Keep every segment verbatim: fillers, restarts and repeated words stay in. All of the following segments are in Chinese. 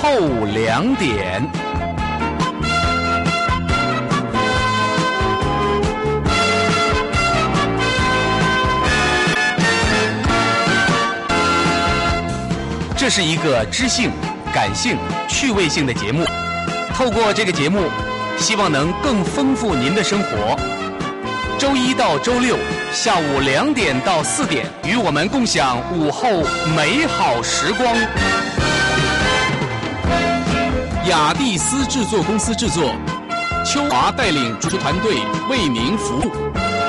后两点。这是一个知性、感性、趣味性的节目。透过这个节目，希望能更丰富您的生活。周一到周六下午两点到四点，与我们共享午后美好时光。雅蒂斯制作公司制作，秋华带领主持团队为您服务。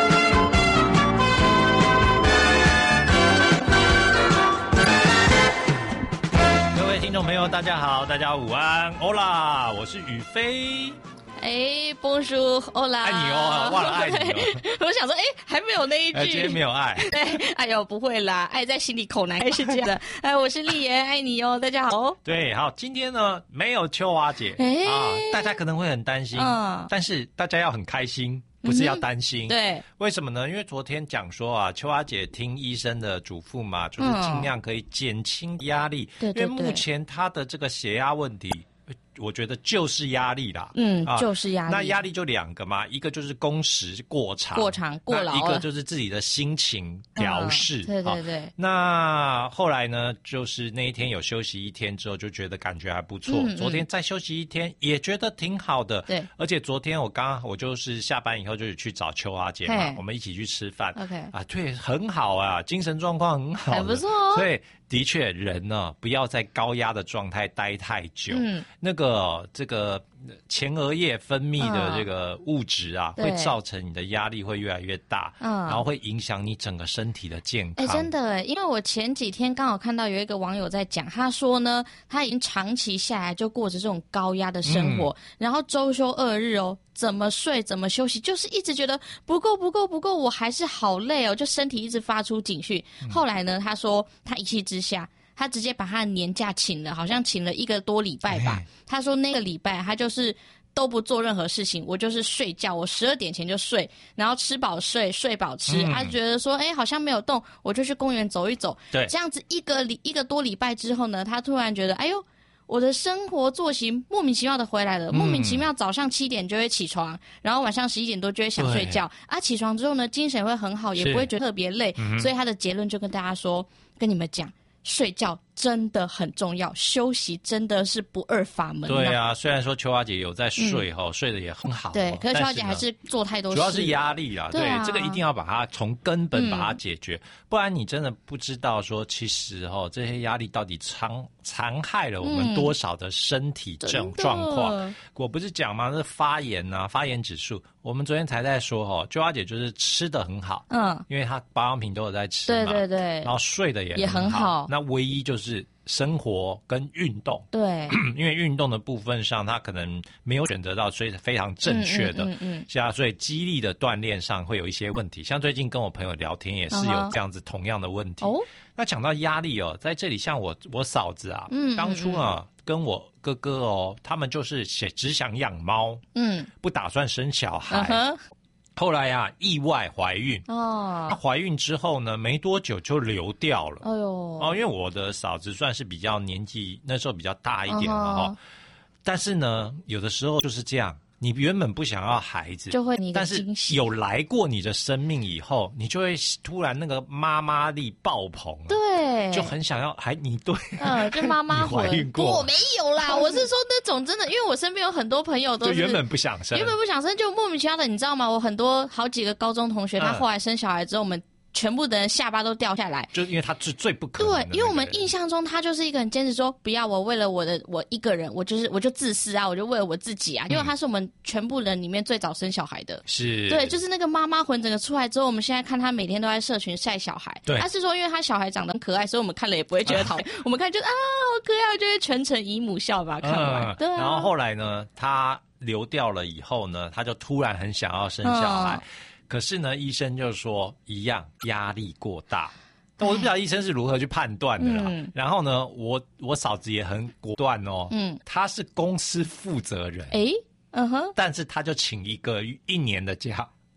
听众朋友大家好，大家午安，欧啦，我是宇飞。 哎，波叔，欧啦， 爱你哦，忘了爱你哦。 我想说，哎，还没有那一句。 哎，今天没有爱。 对，哎呦，不会啦，爱在心里口难开是这样的。哎，我是丽妍，爱你哦，大家好。 对，好，今天呢没有秋华姐啊，大家可能会很担心，嗯，但是大家要很开心。不是要担心、嗯，对，为什么呢？因为昨天讲说啊，秋华姐听医生的嘱咐嘛，就是尽量可以减轻压力，嗯、因为目前她的这个血压问题。我觉得就是压力啦， 嗯，啊、就是压力。 那压力就两个嘛，一个就是工时过长， 过长过劳， 一个就是自己的心情调试、 嗯。对对对、啊。 那后来呢，就是那一天有休息一天之后，就觉得感觉还不错。嗯嗯、昨天再休息一天，也觉得挺好的。对。而且昨天我刚我就是下班以后就是去找秋华姐嘛，我们一起去吃饭。OK。啊，对，很好啊，精神状况很好， 还不错哦。 所以的确，人呢不要在高压的状态待太久。嗯。那个这个前额叶分泌的这个物质啊，嗯、会造成你的压力会越来越大，嗯，然后会影响你整个身体的健康。 哎，真的哎，因为我前几天刚好看到有一个网友在讲，他说呢，他已经长期下来就过着这种高压的生活，嗯、然后周休二日哦。怎么睡怎么休息，就是一直觉得不够不够不够，我还是好累哦，就身体一直发出警讯。嗯、后来呢，他说他一气之下，他直接把他的年假请了，好像请了一个多礼拜吧。他说那个礼拜他就是都不做任何事情，我就是睡觉，我十二点前就睡，然后吃饱睡，睡饱吃。嗯、他觉得说，哎，好像没有动，我就去公园走一走。对，这样子一个礼一个多礼拜之后呢，他突然觉得，哎呦。我的生活作息莫名其妙的回来了，嗯、莫名其妙早上七点就会起床，然后晚上十一点多就会想睡觉啊。起床之后呢，精神会很好，也不会觉得特别累，嗯、所以他的结论就跟大家说，跟你们讲，睡觉真的很重要，休息真的是不二法门。 对啊，虽然说秋华姐有在睡哈、嗯，睡得也很好， 对，可是秋华姐还是做太多事， 主要是压力啦。对， 啊、 这个一定要把它从根本把它解决，嗯、不然你真的不知道说，其实哈这些压力到底残残害了我们多少的身体状状况。嗯、我不是讲吗？那发炎啊，发炎指数，我们昨天才在说哈，秋华姐就是吃得很好，嗯，因为她保养品都有在吃嘛， 对对对， 然后睡得也也很好， 那唯一就是生活跟运动， 对， 因为运动的部分上，他可能没有选择到所以非常正确的，嗯嗯嗯，嗯，所以肌力的锻炼上会有一些问题。像最近跟我朋友聊天，也是有这样子同样的问题。哦，那讲到压力哦，在这里像我我嫂子啊，嗯，当初啊、嗯、跟我哥哥哦，他们就是只想养猫，嗯，不打算生小孩。嗯后来啊，意外怀孕哦，怀孕之后呢，没多久就流掉了。哎呦，哦，因为我的嫂子算是比较年纪那时候比较大一点了哈、哦，但是呢，有的时候就是这样。你原本不想要孩子， 就会你的惊喜， 但是有来过你的生命以后，你就会突然那个妈妈力爆棚， 对， 就很想要还你对， 呃，就妈妈怀孕过， 我没有啦，我是说那种真的，因为我身边有很多朋友都是就原本不想生， 原本不想生就莫名其妙的，你知道吗？我很多好几个高中同学，他后来生小孩之后，我们。全部的人下巴都掉下来， 就因为他是最不可能的、那個。 对，因为我们印象中他就是一个很坚持说不要我为了我的我一个人，我就是我就自私啊，我就为了我自己啊。因为他是我们全部人里面最早生小孩的， 是对，就是那个妈妈魂整个出来之后，我们现在看他每天都在社群晒小孩。对，他是说因为他小孩长得很可爱，所以我们看了也不会觉得讨厌，我们看就啊好可爱，就会全程姨母笑把它看完。嗯、对、啊， 然后后来呢，他流掉了以后呢，他就突然很想要生小孩。嗯可是呢，医生就说一样压力过大，我都不知道医生是如何去判断的啦。嗯、然后呢，我我嫂子也很果断哦，嗯，她是公司负责人， 诶，嗯哼， 但是她就请一个一年的假。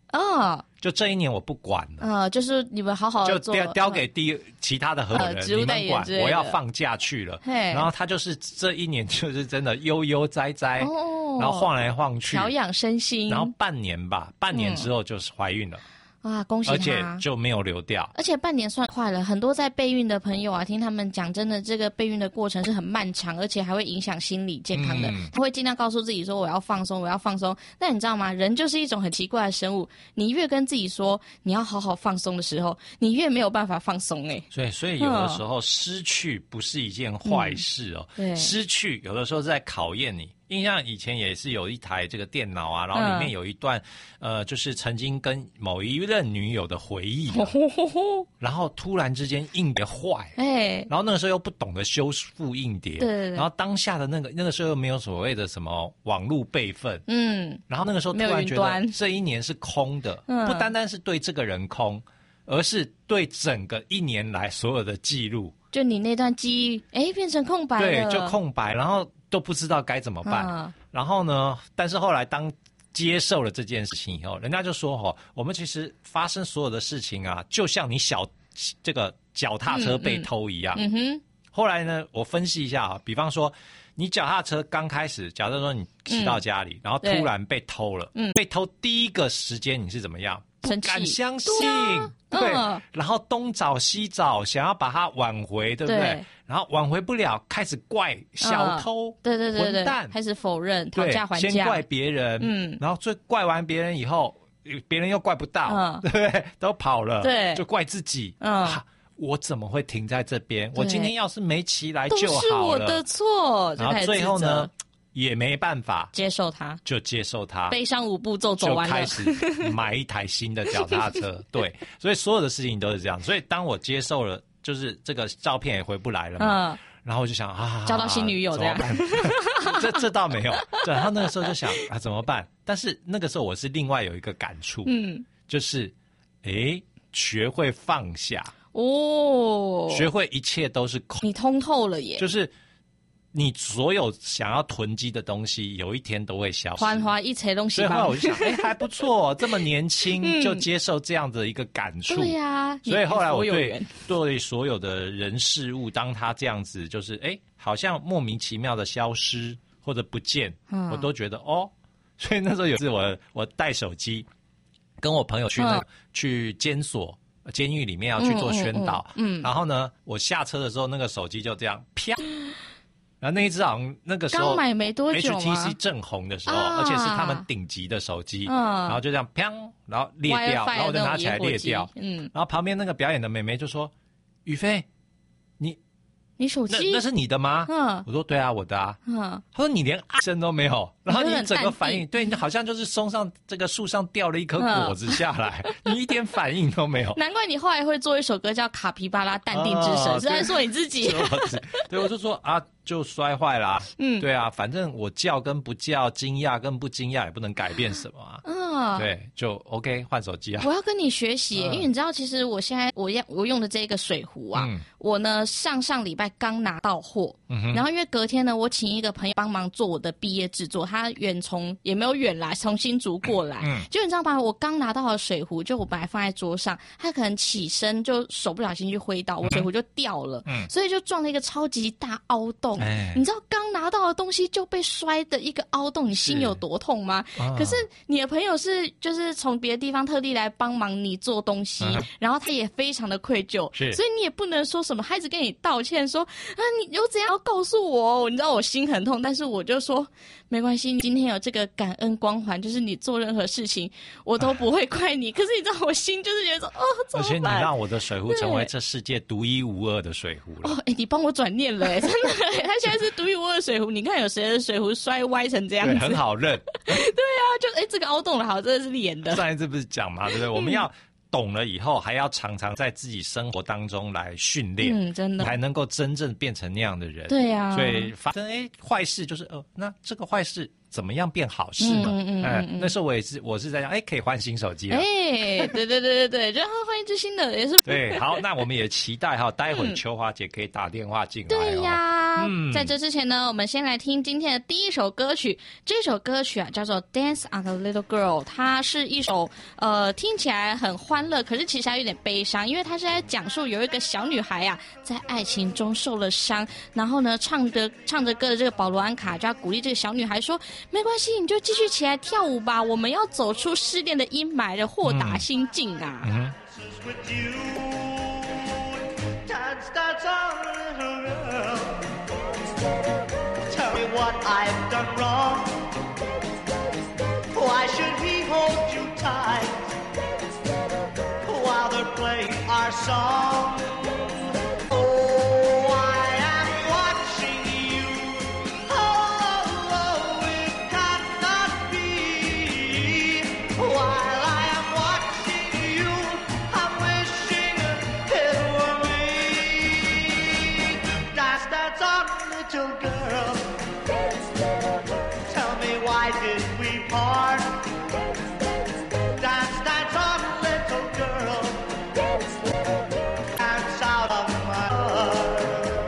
哦， 就这一年我不管了， 呃，就是你们好好的做， 就丢丢给第其他的合伙人， 呃、 你们管，我要放假去了。然后他就是这一年就是真的悠悠哉哉，哦、然后晃来晃去， 调养身心。 然后半年吧，半年之后就是怀孕了。嗯啊，恭喜他！ 而且就没有流掉， 而且半年算快了。很多在备孕的朋友啊，听他们讲，真的这个备孕的过程是很漫长，而且还会影响心理健康的。嗯、他会尽量告诉自己说我要放松，我要放松。但你知道吗？人就是一种很奇怪的生物，你越跟自己说你要好好放松的时候，你越没有办法放松哎、欸。 所以，所以有的时候失去不是一件坏事哦。嗯、失去有的时候是在考验你。印象以前也是有一台这个电脑啊，然后里面有一段、嗯、呃，就是曾经跟某一任女友的回忆、啊，然后突然之间硬碟坏，哎，然后那个时候又不懂得修复硬碟，对对对，然后当下的那个那个时候又没有所谓的什么网络备份，嗯，然后那个时候突然觉得这一年是空的，嗯、不单单是对这个人空，而是对整个一年来所有的记录， 就你那段记忆，哎，变成空白了， 对，就空白，然后都不知道该怎么办。嗯、然后呢，但是后来当接受了这件事情以后，人家就说哦，我们其实发生所有的事情啊，就像你小这个脚踏车被偷一样。嗯, 嗯哼。后来呢，我分析一下啊，比方说你脚踏车刚开始，假设说你骑到家里，嗯、然后突然被偷了，嗯，被偷第一个时间你是怎么样？不敢相信，对,对、嗯，然后东找西找，想要把它挽回，对不对？对，然后挽回不了，开始怪小偷，嗯、对对对对，混蛋， 开始否认，讨价还价， 先怪别人，嗯，然后最怪完别人以后，别人又怪不到，嗯、对不对？都跑了，对，就怪自己，嗯。啊，我怎么会停在这边？我今天要是没骑来就好了，都是我的错。 然后最后呢？也没办法接受它， 就接受它， 悲伤五步骤走完了， 就开始买一台新的脚踏车。对，所以所有的事情都是这样。所以当我接受了，就是这个照片也回不来了嘛，嗯、然后我就想啊， 交到新女友这样， 这这倒没有。对，然后那个时候就想啊，怎么办？但是那个时候我是另外有一个感触，嗯，就是哎，学会放下哦，学会一切都是空， 你通透了耶， 就是。你所有想要囤积的东西，有一天都会消失。 繁华一切东西吧。 所以后来我就想，哎、欸，还不错，这么年轻就接受这样的一个感触。 对呀、啊。 所以后来我对对所有的人事物，当他这样子，就是哎、欸，好像莫名其妙的消失或者不见，嗯、我都觉得哦。所以那时候有一次我我带手机，跟我朋友去那个、嗯、去监所。监狱里面要去做宣导，嗯，嗯嗯然后呢，我下车的时候，那个手机就这样啪。然后那一只好像那个时候刚买没多久 H T C 正红的时候，啊、而且是他们顶级的手机，嗯、然后就这样砰，然后裂掉，然后我就拿起来裂掉，嗯，然后旁边那个表演的妹妹就说：“宇飞，你你手机那那是你的吗？”嗯，我说：“对啊，我的啊。”嗯，他说：“你连啊声都没有，然后你整个反应，对你好像就是松上这个树上掉了一颗果子下来，嗯、你一点反应都没有。” 难怪你后来会做一首歌叫《卡皮巴拉淡定之神》，哦、是在说你自己。 对，我就说啊。就摔坏啦，嗯，对啊，反正我叫跟不叫，惊讶跟不惊讶也不能改变什么啊，嗯，对，就 OK 换手机啊。 我要跟你学习、嗯，因为你知道，其实我现在我用我用的这个水壶啊，嗯、我呢上上礼拜刚拿到货，嗯、然后因为隔天呢，我请一个朋友帮忙做我的毕业制作，他远从也没有远来，从新竹过来，嗯，就你知道吧，我刚拿到的水壶，就我本来放在桌上，他可能起身就手不小心去挥到，我水壶就掉了，嗯，所以就撞了一个超级大凹洞。哎、你知道刚拿到的东西就被摔的一个凹洞，你心有多痛吗？啊、可是你的朋友是就是从别的地方特地来帮忙你做东西，啊、然后他也非常的愧疚，所以你也不能说什么，他一直跟你道歉说啊，你有怎样要告诉我？你知道我心很痛，但是我就说没关系，你今天有这个感恩光环，就是你做任何事情我都不会怪你。可是你知道我心就是觉得说哦，怎么办？而且你让我的水壶成为这世界独一无二的水壶了。 哦，哎，你帮我转念了，哎，真的，他现在是独一无二的水壶。你看有谁的水壶摔歪成这样子？ 对，很好认。 对啊，就哎，这个凹洞了，好，这个是连的。 上一次不是讲嘛，对不对？我们要懂了以后，还要常常在自己生活当中来训练， 嗯，真的， 才能够真正变成那样的人。 对呀、啊， 所以发生哎坏事就是呃，那这个坏事怎么样变好事呢？嗯嗯嗯、呃，那时候我也是，我是在讲，哎，可以换新手机了。 哎，对对对对对，就换一只新的也是。 对，好，那我们也期待哈，待会儿秋华姐可以打电话进来哦。 对呀。 啦。嗯，在这之前呢，我们先来听今天的第一首歌曲。这首歌曲啊叫做《Dance on a Little Girl》，它是一首呃听起来很欢乐，可是其实还有点悲伤，因为它是在讲述有一个小女孩啊，在爱情中受了伤，然后呢唱着唱着歌的这个保罗安卡就要鼓励这个小女孩说：“没关系，你就继续起来跳舞吧，我们要走出失恋的阴霾的豁达心境啊。嗯”嗯 What I've done wrong. Why should he hold you tight while they're playing our song? Oh, I am watching you. Oh, oh, it cannot be. While I am watching you, I'm wishing it were me. Dance, dance on, little girl.Tell me why did we part? Dance, dance on, little girl. Dance out of my heart.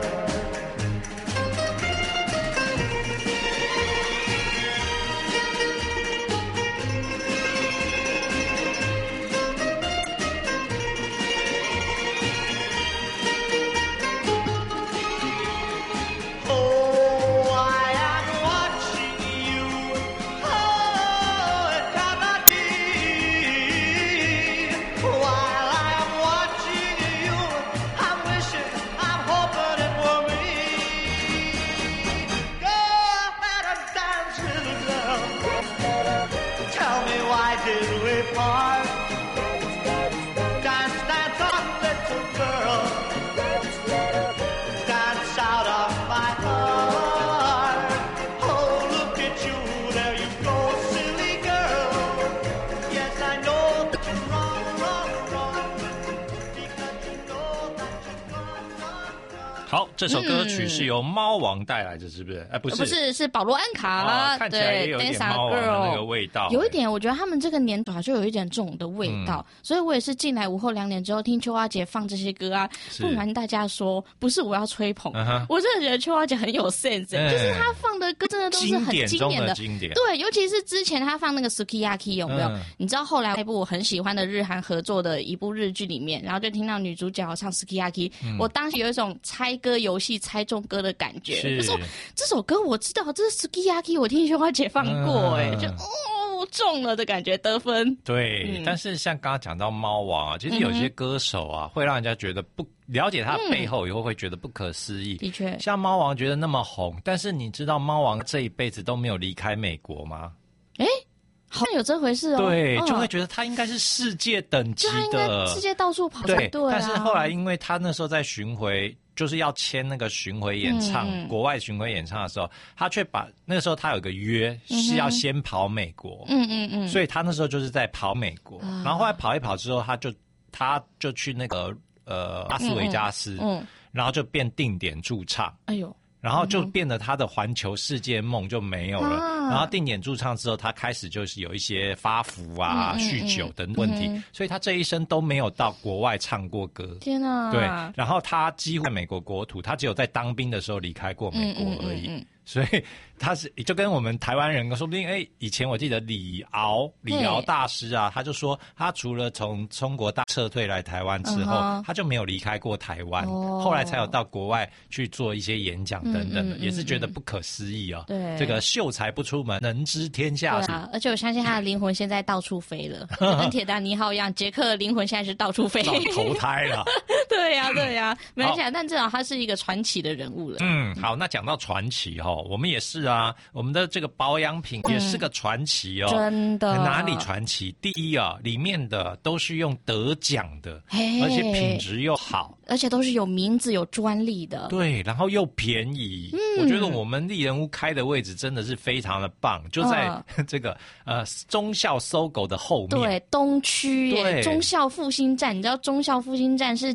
Hall.好，这首歌曲是由猫王带来的，是不是？哎，不是， 不是，是保罗安卡。 哦、看起来也有一点猫王的那个味道。 有一点，我觉得他们这个年头就有一点这种的味道，嗯、所以我也是进来午后两点之后听秋花姐放这些歌啊，不瞒大家说，不是我要吹捧，嗯、我真的觉得秋花姐很有 sense，、欸、就是她放的歌真的都是很经典的， 经典对，尤其是之前她放那个 Sukiyaki 有没有？嗯、你知道后来那部我很喜欢的日韩合作的一部日剧里面，然后就听到女主角唱 Sukiyaki，、嗯、我当时有一种猜歌游戏猜中歌的感觉，就说这首歌我知道，这是 Sukiyaki， 我听秋花姐放过、欸，哎、嗯，就哦中了的感觉，得分。 对，嗯、但是像刚刚讲到猫王啊，其实有些歌手啊，嗯、会让人家觉得不了解他背后以后会觉得不可思议。 的确， 像猫王觉得那么红，但是你知道猫王这一辈子都没有离开美国吗？ 哎。好像有这回事哦， 对，就会觉得他应该是世界等级的， 就他应该世界到处跑才对啊。 但是后来，因为他那时候在巡回，就是要签那个巡回演唱，嗯、国外巡回演唱的时候，他却把那个时候他有个约是要先跑美国， 嗯嗯嗯， 所以他那时候就是在跑美国，嗯、然后后来跑一跑之后，他就他就去那个呃拉斯维加斯，嗯，嗯然后就变定点驻唱， 哎呦。 然后就变得他的环球世界梦就没有了。啊、然后定点驻唱之后，他开始就是有一些发福啊、嗯、酗酒等问题，嗯、所以他这一生都没有到国外唱过歌。 天啊！ 对，然后他几乎在美国国土，他只有在当兵的时候离开过美国而已。嗯嗯嗯嗯所以他是就跟我们台湾人说不定，哎，以前我记得李敖李敖大师啊，他就说他除了从中国大撤退来台湾之后，嗯、他就没有离开过台湾，哦、后来才有到国外去做一些演讲等等的，嗯嗯嗯、也是觉得不可思议啊。对，这个秀才不出门，能知天下事。 啊，而且我相信他的灵魂现在到处飞了，跟铁达尼号一样，杰克的灵魂现在是到处飞， 投胎了。 对呀、啊，对呀、啊，没关系，但至少他是一个传奇的人物了。 嗯，好，那讲到传奇哈、哦，我们也是啊，我们的这个保养品也是个传奇哦。 嗯、真的？ 哪里传奇？第一啊，里面的都是用得奖的，而且品质又好， 而且都是有名字、有专利的。 对，然后又便宜。嗯，我觉得我们丽人屋开的位置真的是非常的棒，就在这个、嗯、呃忠孝搜狗的后面。 对，东区耶，忠孝复兴站，你知道忠孝复兴站是捷运里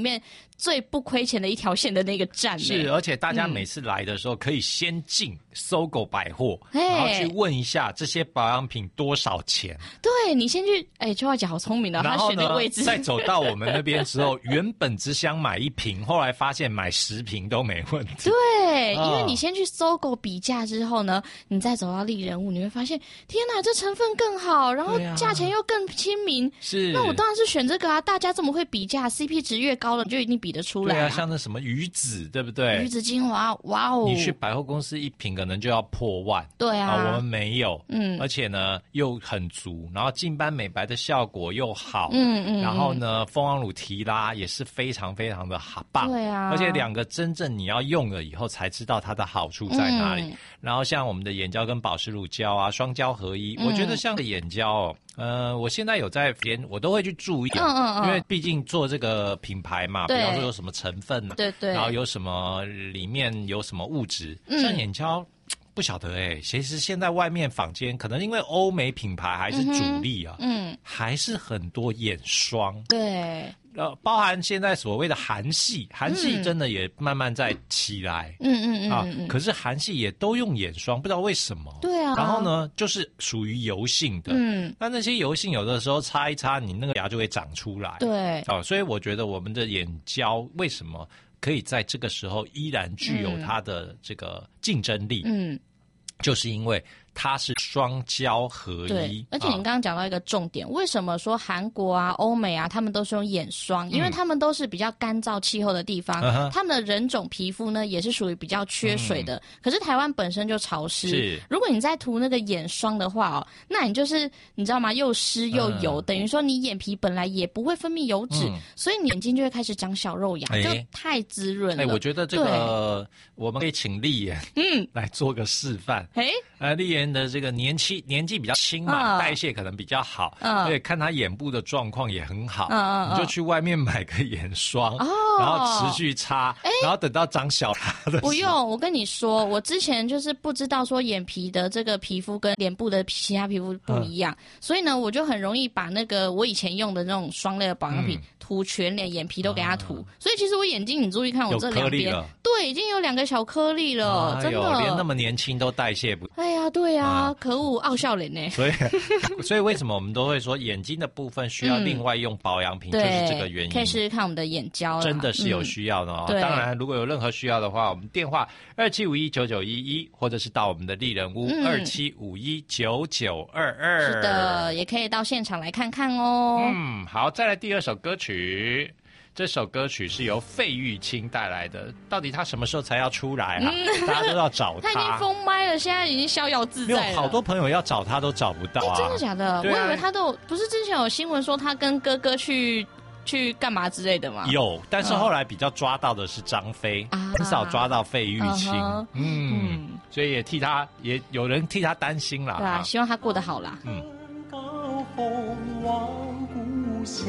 面最不亏钱的一条线的那个站。 是，而且大家每次来的时候可以先进搜狗百货，嗯、然后去问一下这些保养品多少钱。 对，你先去，哎，秋华姐好聪明啊，他选的位置。 再走到我们那边之后，原本只想买一瓶，后来发现买十瓶都没问题。 对，因为你先去搜狗比价之后呢，你再走到丽人物，你会发现，天哪，这成分更好，然后价钱又更亲民。 是， 那我当然是选这个啊！大家这么会比价 ，C P 值越高了，你就一定比得出来、啊。 对啊，像那什么鱼子，对不对？ 鱼子精华，哇哦！ 你去百货公司一瓶可能就要破万。 对啊， 啊我们没有， 嗯， 而且呢又很足，然后净斑美白的效果又好， 嗯嗯， 然后呢蜂王乳提拉也是非常非常的好棒， 对啊， 而且两个真正你要用了以后才知道它的好处在哪里。嗯、然后像我们的眼胶跟保湿乳胶啊，双胶合一，嗯、我觉得像眼胶哦。呃，我现在有在连我都会去注意，嗯嗯嗯，因为毕竟做这个品牌嘛，比方说有什么成分呢、啊？ 对对， 然后有什么里面有什么物质，嗯、像眼胶不晓得哎、欸，其实现在外面坊间可能因为欧美品牌还是主力啊，嗯，嗯还是很多眼霜， 对。 呃，包含现在所谓的韩系，韩系真的也慢慢在起来， 嗯嗯嗯啊， 嗯嗯可是韩系也都用眼霜，不知道为什么。 对啊。 然后呢，就是属于油性的，嗯，那那些油性有的时候擦一擦，你那个牙就会长出来。 对。 啊，所以我觉得我们的眼胶为什么可以在这个时候依然具有它的这个竞争力？嗯，就是因为它是双胶合一。 对，而且你刚刚讲到一个重点，啊、为什么说韩国啊、欧美啊，他们都是用眼霜？因为他们都是比较干燥气候的地方，嗯、他们的人种皮肤呢也是属于比较缺水的。嗯、可是台湾本身就潮湿， 是如果你再涂那个眼霜的话哦，那你就是你知道吗？又湿又油，嗯、等于说你眼皮本来也不会分泌油脂，嗯、所以你眼睛就会开始长小肉芽，欸、就太滋润了。 哎、欸，我觉得这个我们可以请丽妍嗯来做个示范。 哎、欸， 呃，丽妍的这个年轻年纪比较轻嘛，嗯、代谢可能比较好，嗯、所以看她眼部的状况也很好，嗯、你就去外面买个眼霜，哦、然后持续擦，欸、然后等到长小芽的时候。 不用，我跟你说，我之前就是不知道说眼皮的这个皮肤跟脸部的其他皮肤不一样，嗯、所以呢，我就很容易把那个我以前用的那种霜类的保养品。嗯涂全脸，眼皮都给它涂，嗯、所以其实我眼睛，你注意看我这两边，对，已经有两个小颗粒了，哎、真的， 连那么年轻都代谢不。 哎呀，对呀、啊，嗯、可恶，傲笑脸呢。 所以，所以为什么我们都会说眼睛的部分需要另外用保养品，嗯、就是这个原因。 可以试试看我们的眼胶， 真的是有需要的哦。嗯、当然，如果有任何需要的话，我们电话二七五一九九一一，或者是到我们的丽人屋二七五一九九二二。 是的，也可以到现场来看看哦。 嗯，好，再来第二首歌曲。这首歌曲是由费玉清带来的，到底他什么时候才要出来啊？嗯、大家都要找他。 他已经封麦了，现在已经逍遥自在了。 没有，好多朋友要找他都找不到啊！ 真的假的？啊、我以为他都不是之前有新闻说他跟哥哥去去干嘛之类的吗？ 有，但是后来比较抓到的是张飞，嗯、很少抓到费玉清。啊、嗯，嗯所以也替他也有人替他担心啦。 对啊，希望他过得好啦。 嗯。 高风望故乡。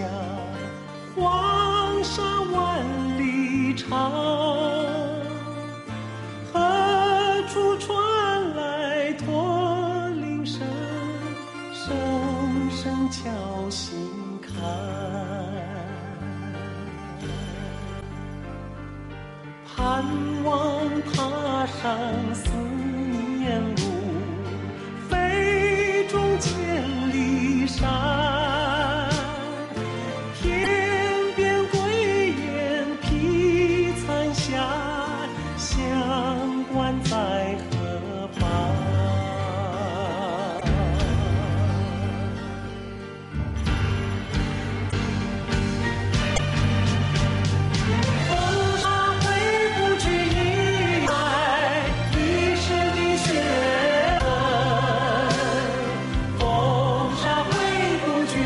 黄沙万里长，何处传来驼铃声？声声敲心坎。盼望踏上思念路，飞中千里山。在河畔，风沙挥不去一爱一世的血痕，风沙挥不去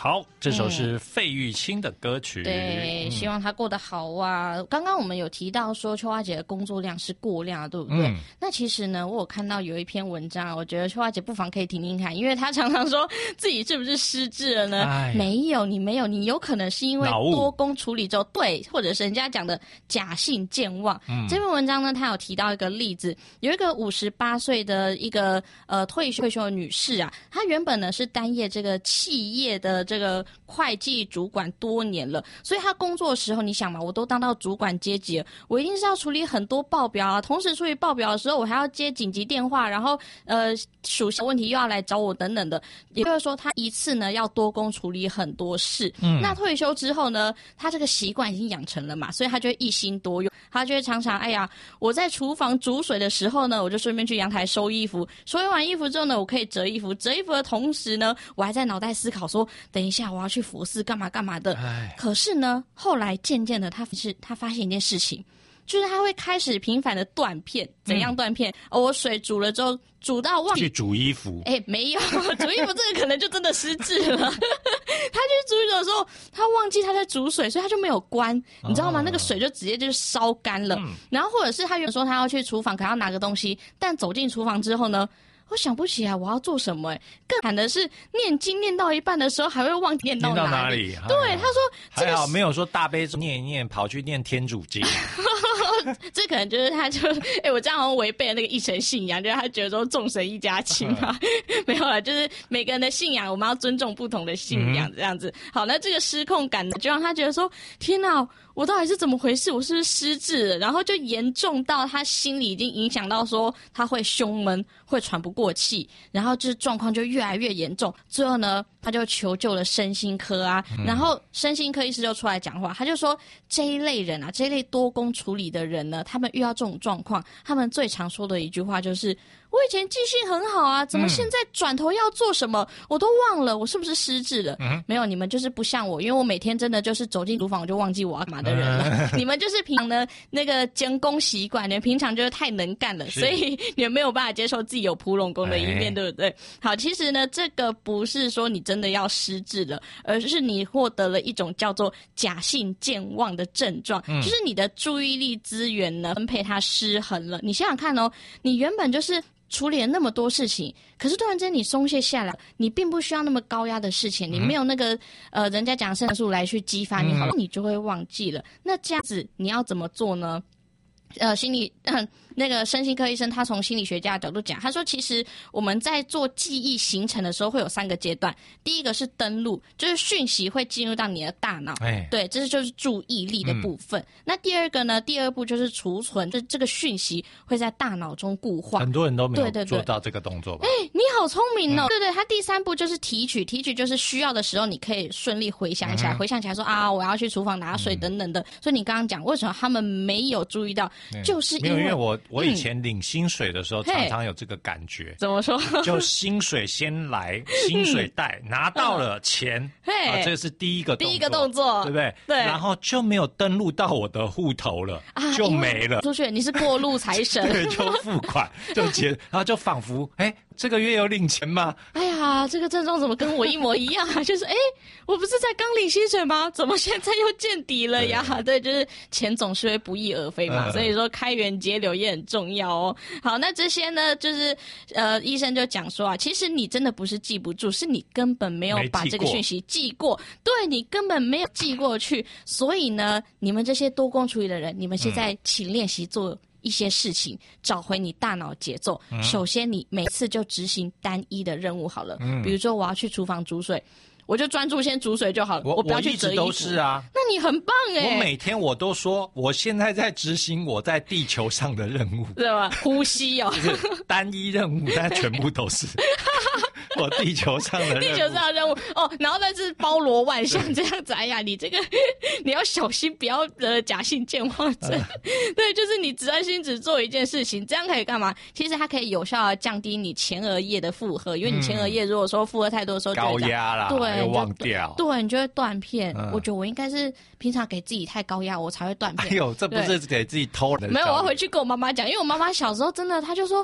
好，这首是费玉清的歌曲。 嗯、对、嗯，希望他过得好啊。刚刚我们有提到说秋花姐的工作量是过量，对不对？嗯、那其实呢，我有看到有一篇文章，我觉得秋花姐不妨可以听听看，因为她常常说自己是不是失智了呢？没有，你没有，你有可能是因为多工处理之后，对，或者是人家讲的假性健忘。嗯、这篇文章呢，她有提到一个例子，有一个五十八岁的一个呃退休退休的女士啊，她原本呢是担任这个企业的这个会计主管多年了，所以她工作的时候，你想嘛，我都当到主管阶级了，我一定是要处理很多报表啊，同时处理报表的时候，我还要接紧急电话，然后呃属下问题又要来找我等等的，也就是说，她一次呢要多工处理很多事。嗯，那退休之后呢，她这个习惯已经养成了嘛，所以她就会一心多用，她就会常常哎呀，我在厨房煮水的时候呢，我就顺便去阳台收衣服，收完衣服之后呢，我可以折衣服，折衣服的同时呢，我还在脑袋思考说，等一下我要去佛寺干嘛干嘛的。可是呢，后来渐渐的，他是他发现一件事情，就是他会开始频繁的断片。怎样断片？嗯哦、我水煮了之后，煮到忘记去煮衣服。 哎，没有煮衣服这个可能就真的失智了。他去煮衣服的时候，他忘记他在煮水，所以他就没有关，你知道吗？哦、那个水就直接就是烧干了。嗯、然后或者是他原本说他要去厨房，可能要拿个东西，但走进厨房之后呢？我想不起来我要做什么、欸、更惨的是念经念到一半的时候还会忘记念到哪里。 念到哪里？ 对，他说、这个、 还好没有说大悲咒念一念跑去念天主经。 这可能就是他就哎、欸，我这样好像违背了那个一神信仰，就是他觉得说众神一家亲嘛。没有啦，就是每个人的信仰我们要尊重不同的信仰这样子。嗯、好，那这个失控感呢，就让他觉得说天哪，我到底是怎么回事？我是不是失智了？然后就严重到他心里已经影响到说他会胸闷，会喘不过气，然后就是状况就越来越严重。最后呢，他就求救了身心科啊，嗯、然后身心科医师就出来讲话，他就说这一类人啊，这一类多工处理的人呢，他们遇到这种状况，他们最常说的一句话就是：我以前记性很好啊，怎么现在转头要做什么，嗯、我都忘了，我是不是失智了？嗯、没有，你们就是不像我，因为我每天真的就是走进厨房我就忘记我要干嘛的人了。嗯、你们就是平常的那个监工习惯，你们平常就是太能干了，所以你们没有办法接受自己有仆龙功的一面，对不对？好，其实呢，这个不是说你真的要失智了，而是你获得了一种叫做假性健忘的症状，嗯、就是你的注意力资源呢分配它失衡了。你想想看哦，你原本就是处理了那么多事情，可是突然间你松懈下来，你并不需要那么高压的事情，你没有那个呃人家讲肾素来去激发你，好，你就会忘记了。那这样子你要怎么做呢？呃，心理、呃、那个身心科医生他从心理学家的角度讲，他说其实我们在做记忆形成的时候会有三个阶段，第一个是登录，就是讯息会进入到你的大脑，哎，对，这是就是注意力的部分。嗯、那第二个呢，第二步就是储存，就这个讯息会在大脑中固化。 很多人都没有做到这个动作吧？ 哎，你好聪明哦！嗯、对对，他第三步就是提取，提取就是需要的时候你可以顺利回想起来，嗯、回想起来说啊，我要去厨房拿水等等的。嗯、所以你刚刚讲为什么他们没有注意到？就是因为没有，因为我我以前领薪水的时候，嗯、常常有这个感觉。 怎么说？ 就薪水先来，薪水袋、嗯、拿到了钱，嗯、啊，这是第一个动作第一个动作， 对不对？ 对。 然后就没有登录到我的户头了，啊、就没了。 出去，你是过路财神， 对，就付款就结，然后就仿佛哎。这个月有领钱吗？ 哎呀，这个症状怎么跟我一模一样啊？就是哎，我不是才刚领薪水吗？怎么现在又见底了呀？对，对，就是钱总是会不翼而飞嘛，嗯、所以说开源节流也很重要哦。好，那这些呢，就是呃，医生就讲说啊，其实你真的不是记不住，是你根本没有把这个讯息记过，对，你根本没有记过去。所以呢，你们这些多工处理的人，你们现在请练习做一些事情，找回你大脑节奏。嗯、首先，你每次就执行单一的任务好了。嗯、比如说，我要去厨房煮水，我就专注先煮水就好了，我, 我不要去折衣服。 我一直都是啊， 那你很棒哎！ 我每天我都说，我现在在执行我在地球上的任务， 对吧？呼吸哦， 就是单一任务，但全部都是。我地球上的任务， 地球上的任务哦，然后再是包罗万象这样子。哎呀，你这个你要小心，不要呃假性健忘症。呃、对，就是你只专心只做一件事情，这样可以干嘛？其实它可以有效的降低你前额叶的负荷，因为你前额叶如果说负荷太多的时候就会高压啦， 对， 又忘掉， 对，你就会断片。嗯、我觉得我应该是平常给自己太高压，我才会断片。 哎呦，这不是给自己偷的？ 没有，我要回去跟我妈妈讲，因为我妈妈小时候真的，她就说。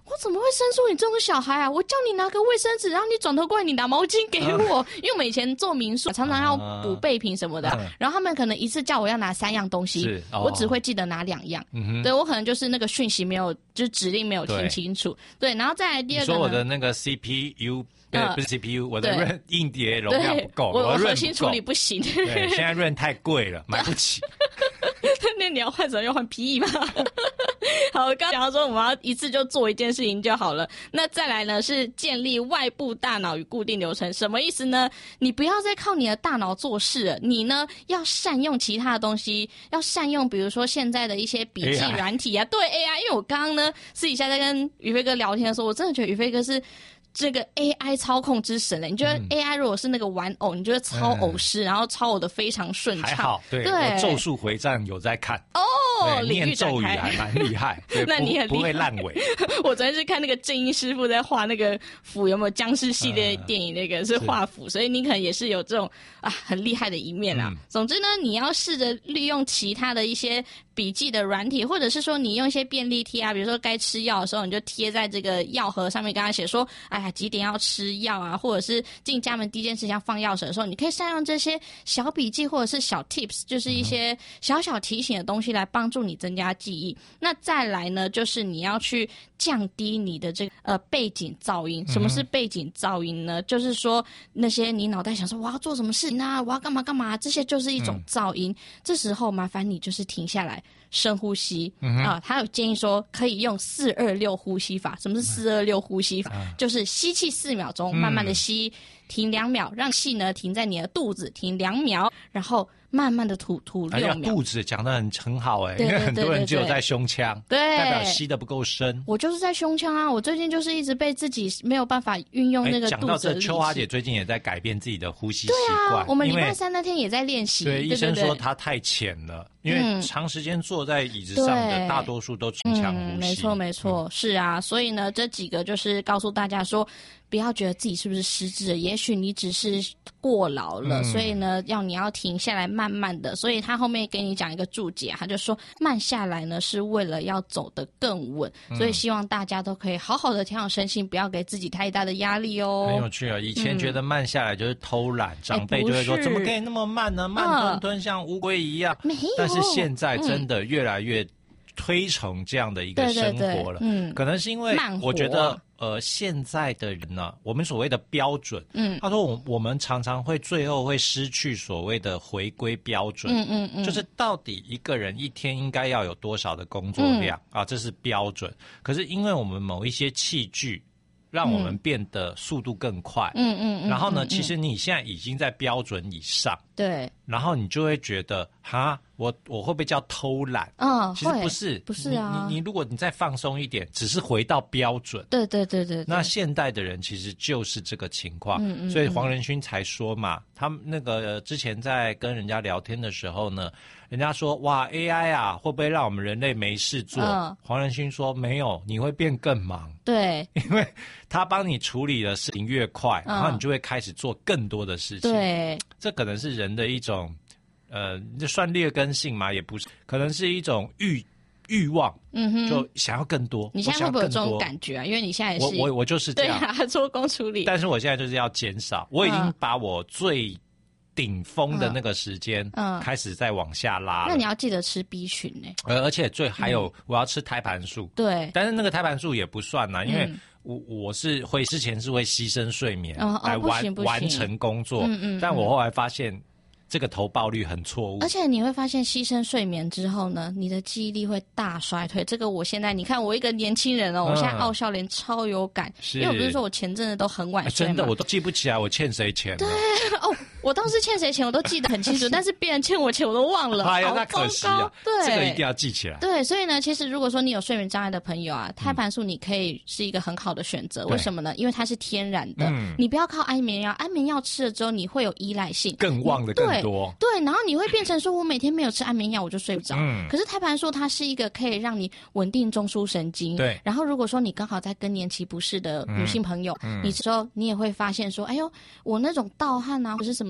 我怎么会生出你这种小孩啊？我叫你拿个卫生纸，然后你转头过来，你拿毛巾给我。嗯、因为我们以前做民宿，常常要补备品什么的，嗯、然后他们可能一次叫我要拿三样东西，哦、我只会记得拿两样。嗯、对我可能就是那个讯息没有，就是指令没有听清楚。对，然后再来第二个呢， 你说我的那个 C P U。呃，不是 C P U， 我的润硬碟容量不够， 我的核心处理不行。 对，现在润太贵了，买不起。 那你要换什么？要换 P E 吗？好，刚刚讲到说我们要一次就做一件事情就好了。那再来呢是建立外部大脑与固定流程，什么意思呢？你不要再靠你的大脑做事了，你呢要善用其他的东西，要善用比如说现在的一些笔记软体啊， A I 对 A I。因为我刚刚呢私底下在跟宇飞哥聊天的时候，我真的觉得宇飞哥是这个 A I 操控之神嘞！你觉得 A I 如果是那个玩偶，嗯、你觉得操偶师，嗯、然后操偶的非常顺畅。 还好，对， 对我咒术回战有在看哦， 念咒语还蛮厉害。 那你很厉害， 不会烂尾。 我昨天是看那个正音师傅在画那个符，有没有僵尸系列电影？那个是画符，所以你可能也是有这种啊很厉害的一面啦。嗯、总之呢，你要试着利用其他的一些笔记的软体，或者是说你用一些便利贴啊，比如说该吃药的时候，你就贴在这个药盒上面，跟他写说，哎呀几点要吃药啊，或者是进家门第一件事情要放钥匙的时候，你可以善用这些小笔记或者是小 tips， 就是一些小小提醒的东西来帮助你增加记忆。那再来呢，就是你要去降低你的这个呃背景噪音。什么是背景噪音呢？就是说那些你脑袋想说我要做什么事情啊，我要干嘛干嘛，这些就是一种噪音。嗯、这时候麻烦你就是停下来。深呼吸啊、嗯呃，他有建议说可以用四二六呼吸法。什么是四二六呼吸法？嗯、就是吸气四秒钟，慢慢的吸，停两秒，让气呢停在你的肚子，停两秒，然后慢慢的吐吐六秒。 哎呀，肚子讲得很很好哎，因为很多人只有在胸腔， 对， 代表吸得不够深。 我就是在胸腔啊，我最近就是一直被自己没有办法运用那个肚子的力气。讲到这， 秋华姐最近也在改变自己的呼吸习惯。 对啊，我们礼拜三那天也在练习。 对，医生说她太浅了。因为长时间坐在椅子上的大多数都胸腔呼吸、 嗯、没错没错、嗯、是啊，所以呢这几个就是告诉大家说不要觉得自己是不是失智了，也许你只是过劳了、嗯、所以呢要你要停下来慢慢的。所以他后面给你讲一个注解，他就说慢下来呢是为了要走得更稳、嗯、所以希望大家都可以好好的调养身心，不要给自己太大的压力哦。 很有趣啊，以前觉得慢下来就是偷懒、嗯、长辈就会说、欸、怎么可以那么慢呢，慢吞吞像乌龟一样、 嗯、没有， 但是现在真的越来越推崇这样的一个生活了。 对对对嗯、 可能是因为我觉得呃现在的人呢、啊，我们所谓的标准，嗯，他说我我们常常会最后会失去所谓的回归标准，嗯嗯嗯，就是到底一个人一天应该要有多少的工作量、嗯、啊，这是标准。可是因为我们某一些器具让我们变得速度更快，嗯嗯嗯，然后呢、嗯嗯，其实你现在已经在标准以上， 对， 然后你就会觉得，哈，我我会不会叫偷懒？ 嗯， 其实不是， 不是啊， 你你如果你再放松一点，只是回到标准， 对对对 对, 对， 那现代的人其实就是这个情况，嗯嗯，所以黄仁勋才说嘛，他们那个之前在跟人家聊天的时候呢。人家说哇 A I 啊会不会让我们人类没事做、嗯、黄仁勋说没有，你会变更忙。 对， 因为他帮你处理的事情越快、嗯、然后你就会开始做更多的事情。 对， 这可能是人的一种呃这算劣根性吗？也不是，可能是一种欲欲望，嗯哼，就想要更多。 你现在会不会有这种感觉啊？因为你现在也是我我我就是这样， 对啊，做工处理。 但是我现在就是要减少，我已经把我最顶峰的那个时间，嗯，开始在往下拉了、 嗯。那你要记得吃 B 群呢、欸。 呃，而且最还有、嗯、我要吃胎盘素。 对， 但是那个胎盘素也不算啦，因为我我是会之前是会牺牲睡眠、 哦、 来完、 哦、 完成工作，嗯嗯，但我后来发现。这个投报率很错误， 而且你会发现牺牲睡眠之后呢，你的记忆力会大衰退。这个我现在你看我一个年轻人哦，嗯、我现在傲笑脸超有感，因为我不是说我前阵子都很晚睡、 啊、真的我都记不起来我欠谁钱了。 对哦，我当时欠谁钱我都记得很清楚，但是别人欠我钱我都忘了。 哎呀，那可惜啊！ 对， 这个一定要记起来。 对，所以呢，其实如果说你有睡眠障碍的朋友啊，胎盘素你可以是一个很好的选择。嗯、为什么呢？因为它是天然的，嗯、你不要靠安眠药，安眠药吃了之后你会有依赖性， 更忘的更多。 对，对然后。然后你会变成说我每天没有吃安眠药我就睡不着、嗯、可是胎盘素它是一个可以让你稳定中枢神经。 对， 然后如果说你刚好在更年期不适的女性朋友、嗯嗯、你之后你也会发现说哎呦我那种盗汗啊或是什么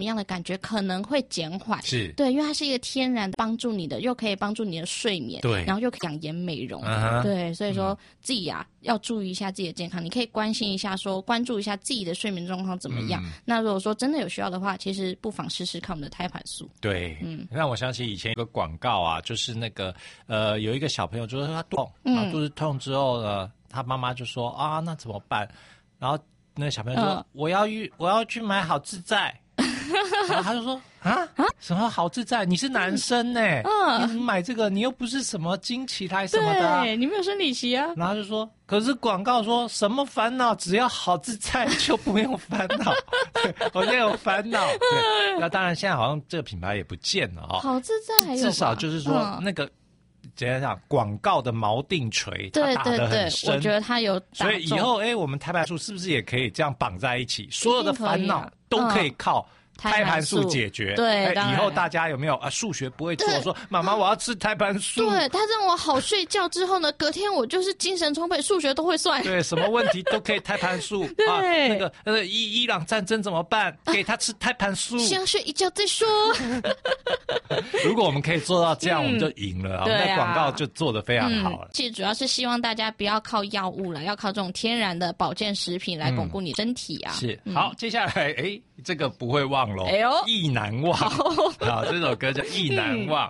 样的感觉可能会减缓。 是， 对，因为它是一个天然帮助你的，又可以帮助你的睡眠， 对， 然后又可以养颜美容， 啊、 对，所以说自己啊、嗯、要注意一下自己的健康，你可以关心一下说关注一下自己的睡眠状况怎么样、嗯、那如果说真的有需要的话，其实不妨试试看我们的胎盘素。 对，嗯，让我想起以前有个广告啊，就是那个呃有一个小朋友就是他痛，然后肚子痛之后呢，他妈妈就说啊那怎么办，然后那个小朋友说、嗯、我要去我要去买好自在然后他就说啊什么好自在，你是男生呢、欸嗯、你买这个你又不是什么经期来什么的、啊、 对，你没有生理期啊。 然后他就说可是广告说什么烦恼只要好自在就不用烦恼对，我现在有烦恼对，那当然现在好像这个品牌也不见了哦。 好自在还有至少就是说、嗯、那个怎样讲广告的锚定锤它打得很深， 对对对，我觉得它有打中。 所以以后哎，我们胎盘素是不是也可以这样绑在一起，所有的烦恼都可以靠胎盘素解决？ 对， 以后大家有没有啊？数学不会做，说妈妈我要吃胎盘素。 对，他让我好睡觉之后呢，隔天我就是精神充沛，数学都会算。 对，什么问题都可以胎盘素。 对、 啊，那个呃伊伊朗战争怎么办？给他吃胎盘素。 先睡一觉再说。 如果我们可以做到这样，嗯、我们就赢了。我们的广告就做得非常好了、 嗯。其实主要是希望大家不要靠药物了，要靠这种天然的保健食品来巩固你身体啊。 嗯、是，好，接下来哎，这个不会忘了。 哎呦。 意难忘啊！这首歌叫《意难忘》。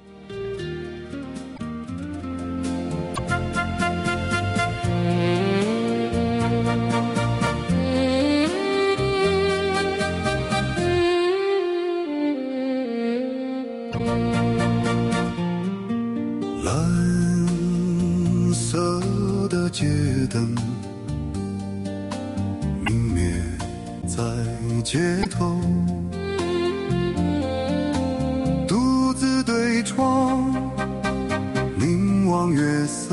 蓝色的街灯明灭在街头，独自对窗凝望月色，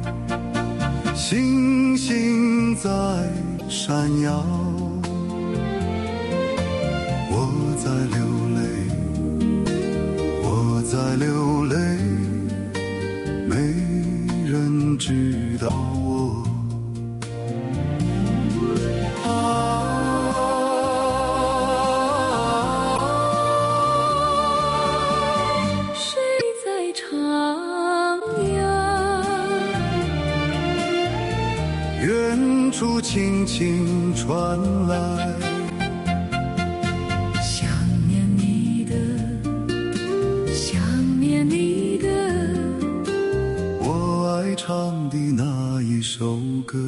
星星在闪耀，我在流泪，我在流泪，没人知道我处轻轻传来， 想念你的，想念你的， 我爱唱的那一首歌。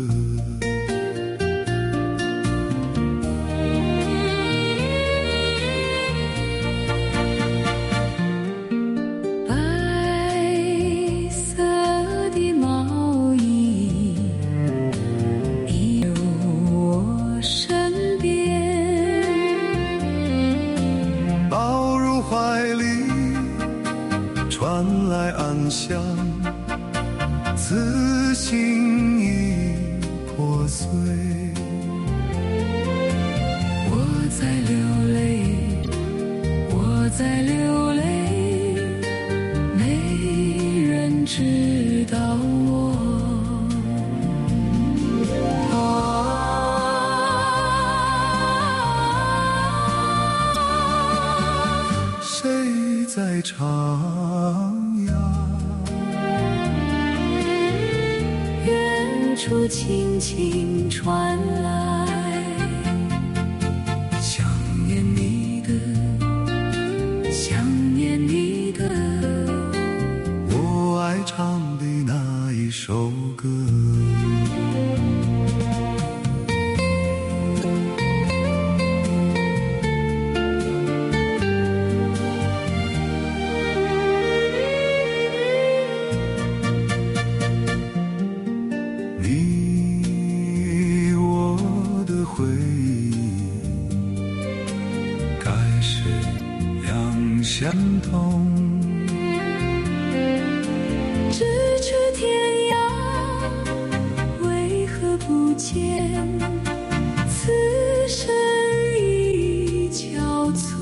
想此心已破碎， 我在流泪，我在流泪，没人知道我。 啊，谁在唱？ 处轻轻传来， 想念你的，想念你的，我爱唱的那一首歌。相同， 咫尺天涯，为何不见此生已憔悴？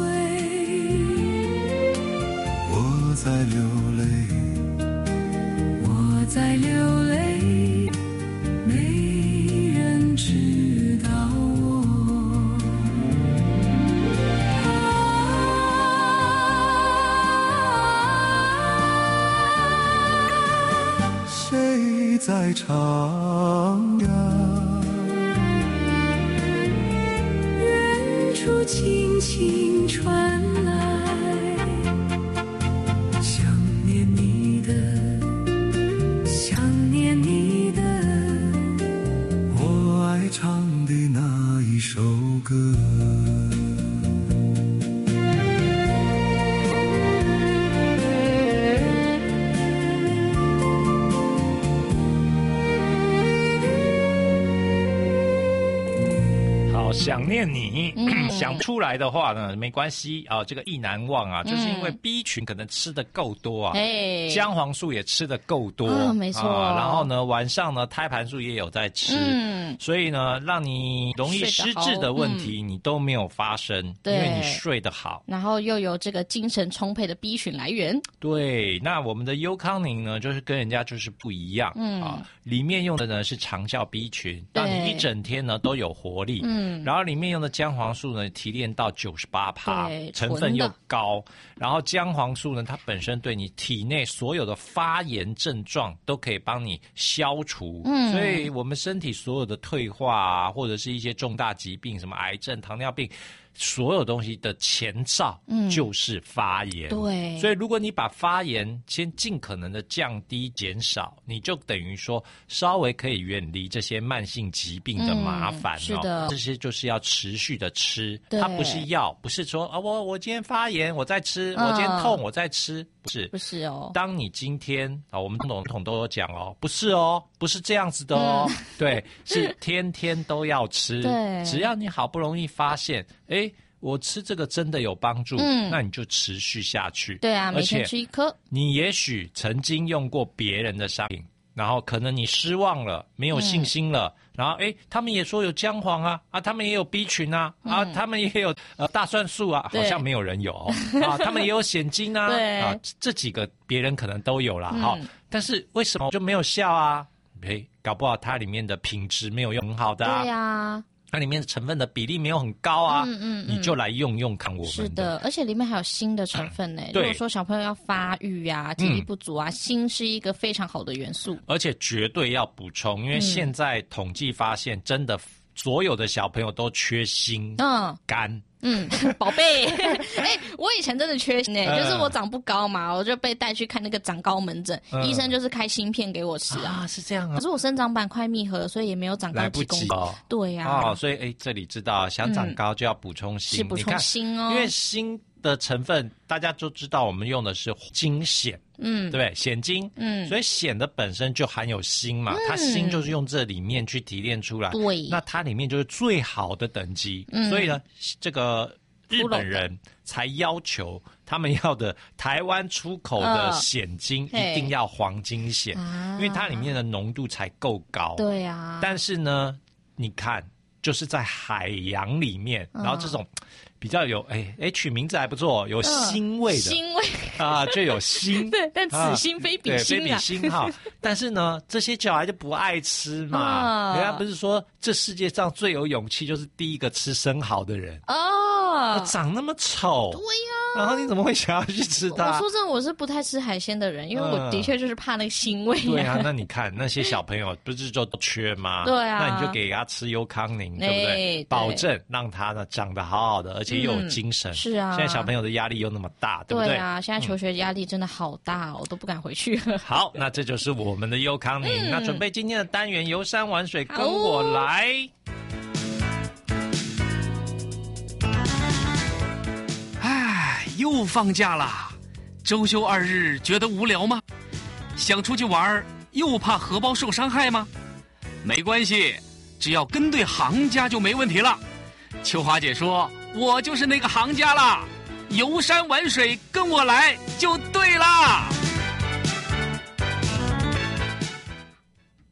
我在流泪， 我在流泪，没人知道我。 徜徉。 远处轻轻传来想念你的，想念你的， 我爱唱的那一首歌。 想念你、 嗯、 想出来的话呢没关系啊，这个意难忘啊、嗯、就是因为 B 群可能吃的够多啊，姜黄素也吃的够多、 哦、没错、 啊、然后呢晚上呢胎盘素也有在吃、嗯、所以呢让你容易失智的问题你都没有发生、嗯、因为你睡得好， 然后又有这个精神充沛的 B 群来源。 对，那我们的优康宁呢就是跟人家就是不一样、嗯、啊，里面用的呢是长效 B 群，让你一整天呢都有活力，嗯，然后里面用的姜黄素呢提炼到 百分之九十八， 成分又高，然后姜黄素呢它本身对你体内所有的发炎症状都可以帮你消除、嗯、所以我们身体所有的退化啊，或者是一些重大疾病什么癌症糖尿病所有东西的前兆就是发炎、嗯、对，所以如果你把发炎先尽可能的降低减少，你就等于说稍微可以远离这些慢性疾病的麻烦、哦嗯、是的，这些就是要持续的吃，它不是药，不是说啊我我今天发炎我在吃、嗯、我今天痛我在吃，不是不是哦，当你今天啊，我们总统都有讲哦，不是哦，不是这样子的哦、嗯、对，是天天都要吃，对，只要你好不容易发现诶我吃这个真的有帮助、嗯、那你就持续下去， 对啊，每天吃一颗。 你也许曾经用过别人的商品，然后可能你失望了，没有信心了、嗯、然后诶他们也说有姜黄啊啊，他们也有 B 群啊、嗯、啊，他们也有呃大蒜素啊，好像没有人有、哦、啊，他们也有显精啊对啊，这几个别人可能都有啦、嗯、但是为什么就没有效啊？诶搞不好它里面的品质没有用很好的啊，对啊，它里面的成分的比例没有很高啊，嗯嗯嗯，你就来用用看我们的。 是的，而且里面还有锌的成分呢。如果说小朋友要发育啊、体力不足啊，锌、嗯、是一个非常好的元素， 而且绝对要补充，因为现在统计发现，真的所有的小朋友都缺锌、嗯、肝。 嗯，宝贝，哎、欸，我以前真的缺锌诶，就是我长不高嘛，我就被带去看那个长高门诊，嗯、医生就是开锌片给我吃啊， 啊是这样啊。 可是我生长板快密合了，所以也没有长高几公分。哦、对呀、啊， 哦，所以哎、欸，这里知道想长高就要补充锌、嗯，是补充锌哦，因为锌的成分大家都知道，我们用的是精显。嗯，对不对？显精，嗯，所以显的本身就含有锌嘛，嗯、它锌就是用这里面去提炼出来，对，那它里面就是最好的等级，嗯、所以呢，这个日本人才要求他们要的台湾出口的显精一定要黄金显，嗯、因为它里面的浓度才够高，对啊。但是呢，你看，就是在海洋里面，嗯、然后这种。比较有哎哎取名字还不错，有腥味的腥、嗯、味啊，就有腥对，但此腥非彼腥、啊、 对，非彼腥哈。但是呢，这些小孩就不爱吃嘛。人家不是说这世界上最有勇气就是第一个吃生蚝的人哦，长那么丑，对呀、啊，然后你怎么会想要去吃它？ 我说真的，我是不太吃海鲜的人，因为我的确就是怕那个腥味、啊嗯。对啊，那你看那些小朋友不是就缺吗？对啊，那你就给他吃优康宁，对不对？对，保证让他呢长得好好的，而且又有精神、嗯。是啊，现在小朋友的压力又那么大，对不对？ 对啊，现在求学压力真的好大、哦，我、嗯、都不敢回去了。 好，那这就是我们的优康宁、嗯。那准备今天的单元游山玩水，跟我来。 唉，又放假啦！周休二日觉得无聊吗？想出去玩又怕荷包受伤害吗？没关系，只要跟对行家就没问题了。秋华姐说，我就是那个行家啦，游山玩水跟我来就对啦。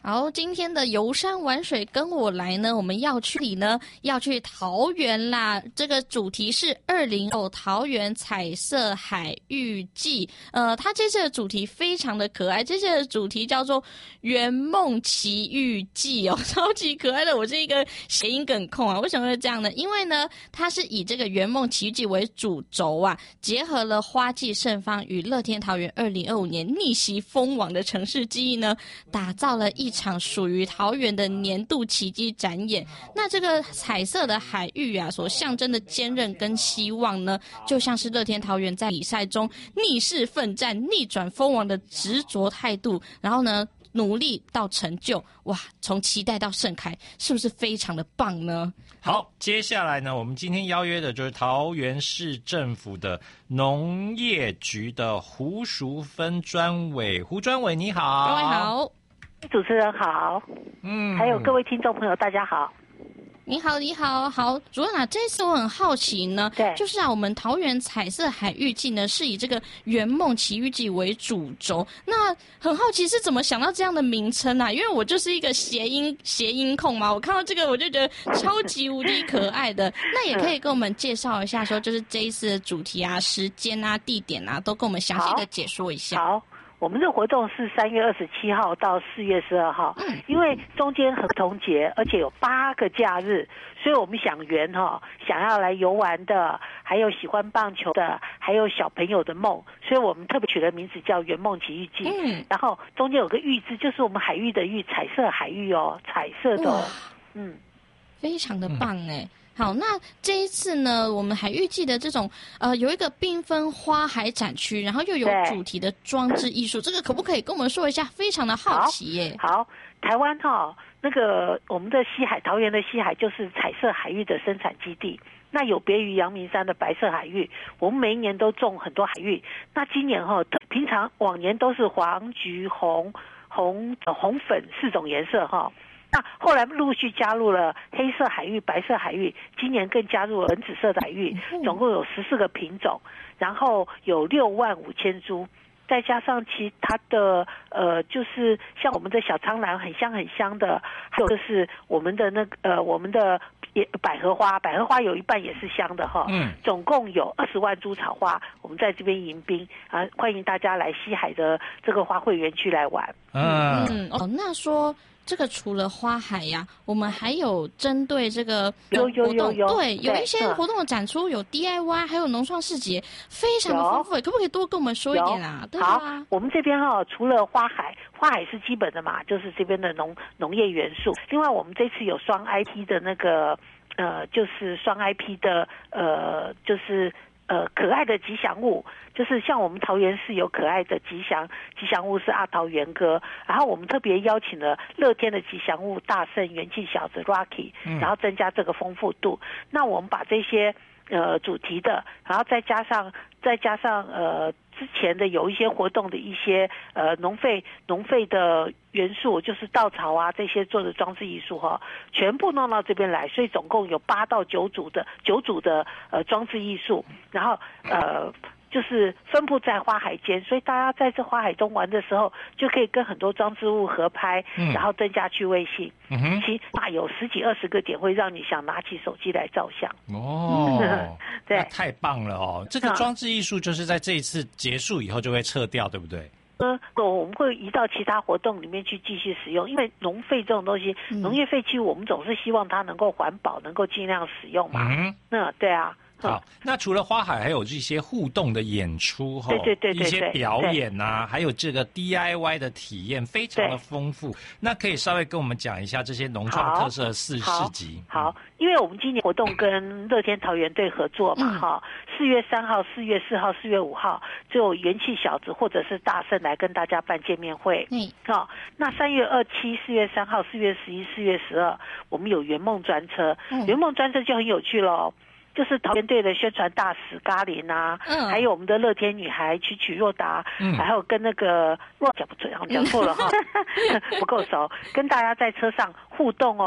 好，今天的游山玩水跟我来呢，我们要去里呢，要去桃园啦。这个主题是二零二桃园彩色海域季。呃，它这次的主题非常的可爱，这次的主题叫做圆梦奇遇记哦，超级可爱的。我是一个谐音梗控啊，为什么会这样呢？因为呢，它是以这个圆梦奇遇记为主轴啊，结合了花季盛放与乐天桃园二零二五年逆袭封王的城市记忆呢，打造了一场属于桃园的年度奇迹展演。那这个彩色的海域啊，所象征的坚韧跟希望呢，就像是乐天桃园在比赛中逆势奋战、逆转封王的执着态度，然后呢，努力到成就。哇，从期待到盛开，是不是非常的棒呢？ 好，接下来呢，我们今天邀约的就是桃园市政府的农业局的胡淑芬专委。胡专委你好。 各位好。 主持人好，嗯，还有各位听众朋友，大家好。 你好，你好，好，主任啊，这次我很好奇呢， 对， 就是啊，我们桃园彩色海域季呢是以这个圆梦奇遇记为主轴，那很好奇是怎么想到这样的名称啊？因为我就是一个谐音谐音控嘛，我看到这个我就觉得超级无敌可爱的。那也可以跟我们介绍一下，说就是这一次的主题啊、时间啊、地点啊，都跟我们详细的解说一下。 好。好，我们这个活动是三月二十七号到四月十二号，嗯，因为中间合同节，而且有八个假日，所以我们想圆哈，想要来游玩的，还有喜欢棒球的，还有小朋友的梦，所以我们特别取了名字叫圆梦奇遇记。嗯，然后中间有个玉字，就是我们海域的玉，彩色海域哦，彩色的哦，嗯， 非常的棒哎。嗯，好，那这一次呢，我们海域季的这种呃，有一个缤纷花海展区，然后又有主题的装置艺术，这个可不可以跟我们说一下？非常的好奇耶。 好，好台湾哈、哦，那个我们的西海，桃园的西海就是彩色海域的生产基地。那有别于阳明山的白色海域，我们每一年都种很多海域。那今年哈、哦，平常往年都是黄、橘、红、红、呃、红粉四种颜色哈、哦。那后来陆续加入了黑色海域、白色海域，今年更加入了粉紫色的海域，总共有十四个品种，然后有六万五千株，再加上其他的呃，就是像我们的小苍兰很香很香的，还有就是我们的那个呃，我们的百合花，百合花有一半也是香的哈。嗯，总共有二十万株草花，我们在这边迎宾啊，欢迎大家来西海的这个花卉园区来玩。 嗯嗯哦，那说。这个除了花海呀、啊，我们还有针对这个有有有有对，有一些活动的展出，有 D I Y， 还有农创市集，非常的丰富。可不可以多跟我们说一点啊？对啊。 好，我们这边哈、哦，除了花海，花海是基本的嘛，就是这边的农农业元素。另外，我们这次有双 I P 的那个呃，就是双 I P 的呃，就是。呃，可爱的吉祥物，就是像我们桃园市有可爱的吉祥吉祥物是阿桃园哥，然后我们特别邀请了乐天的吉祥物大圣元气小子 Rocky， 然后增加这个丰富度。嗯、那我们把这些呃主题的，然后再加上再加上呃之前的有一些活动的一些呃农废农废的元素，就是稻草啊这些做的装置艺术哈，全部弄到这边来，所以总共有八到九组的九组的呃装置艺术，然后呃。就是分布在花海间，所以大家在这花海中玩的时候，就可以跟很多装置物合拍，嗯、然后增加趣味性。嗯哼，其那有十几二十个点会让你想拿起手机来照相。 哦， 对， 太棒了哦！这个装置艺术就是在这一次结束以后就会撤掉，对不对？ 呃，我们会移到其他活动里面去继续使用，因为农废这种东西，嗯、农业废弃物我们总是希望它能够环保，能够尽量使用嘛。嗯，那对啊。 好，那除了花海，还有这些互动的演出哈， 对对对对对， 一些表演啊，还有这个 D I Y 的体验，非常的丰富。那可以稍微跟我们讲一下这些农创特色的市市集。 好，好，因为我们今年活动跟乐天桃园队合作嘛，哈、嗯，四月三号、四月四号、四月五号，就有元气小子或者是大圣来跟大家办见面会。嗯，好，那三月二七、四月三号、四月十一、四月十二，我们有圆梦专车，嗯、圆梦专车就很有趣喽。就是桃园队的宣传大使咖琳啊，嗯，还有我们的乐天女孩曲曲若达，嗯，还有跟那个若讲不错，讲错了哈，不够熟，跟大家在车上互动哦。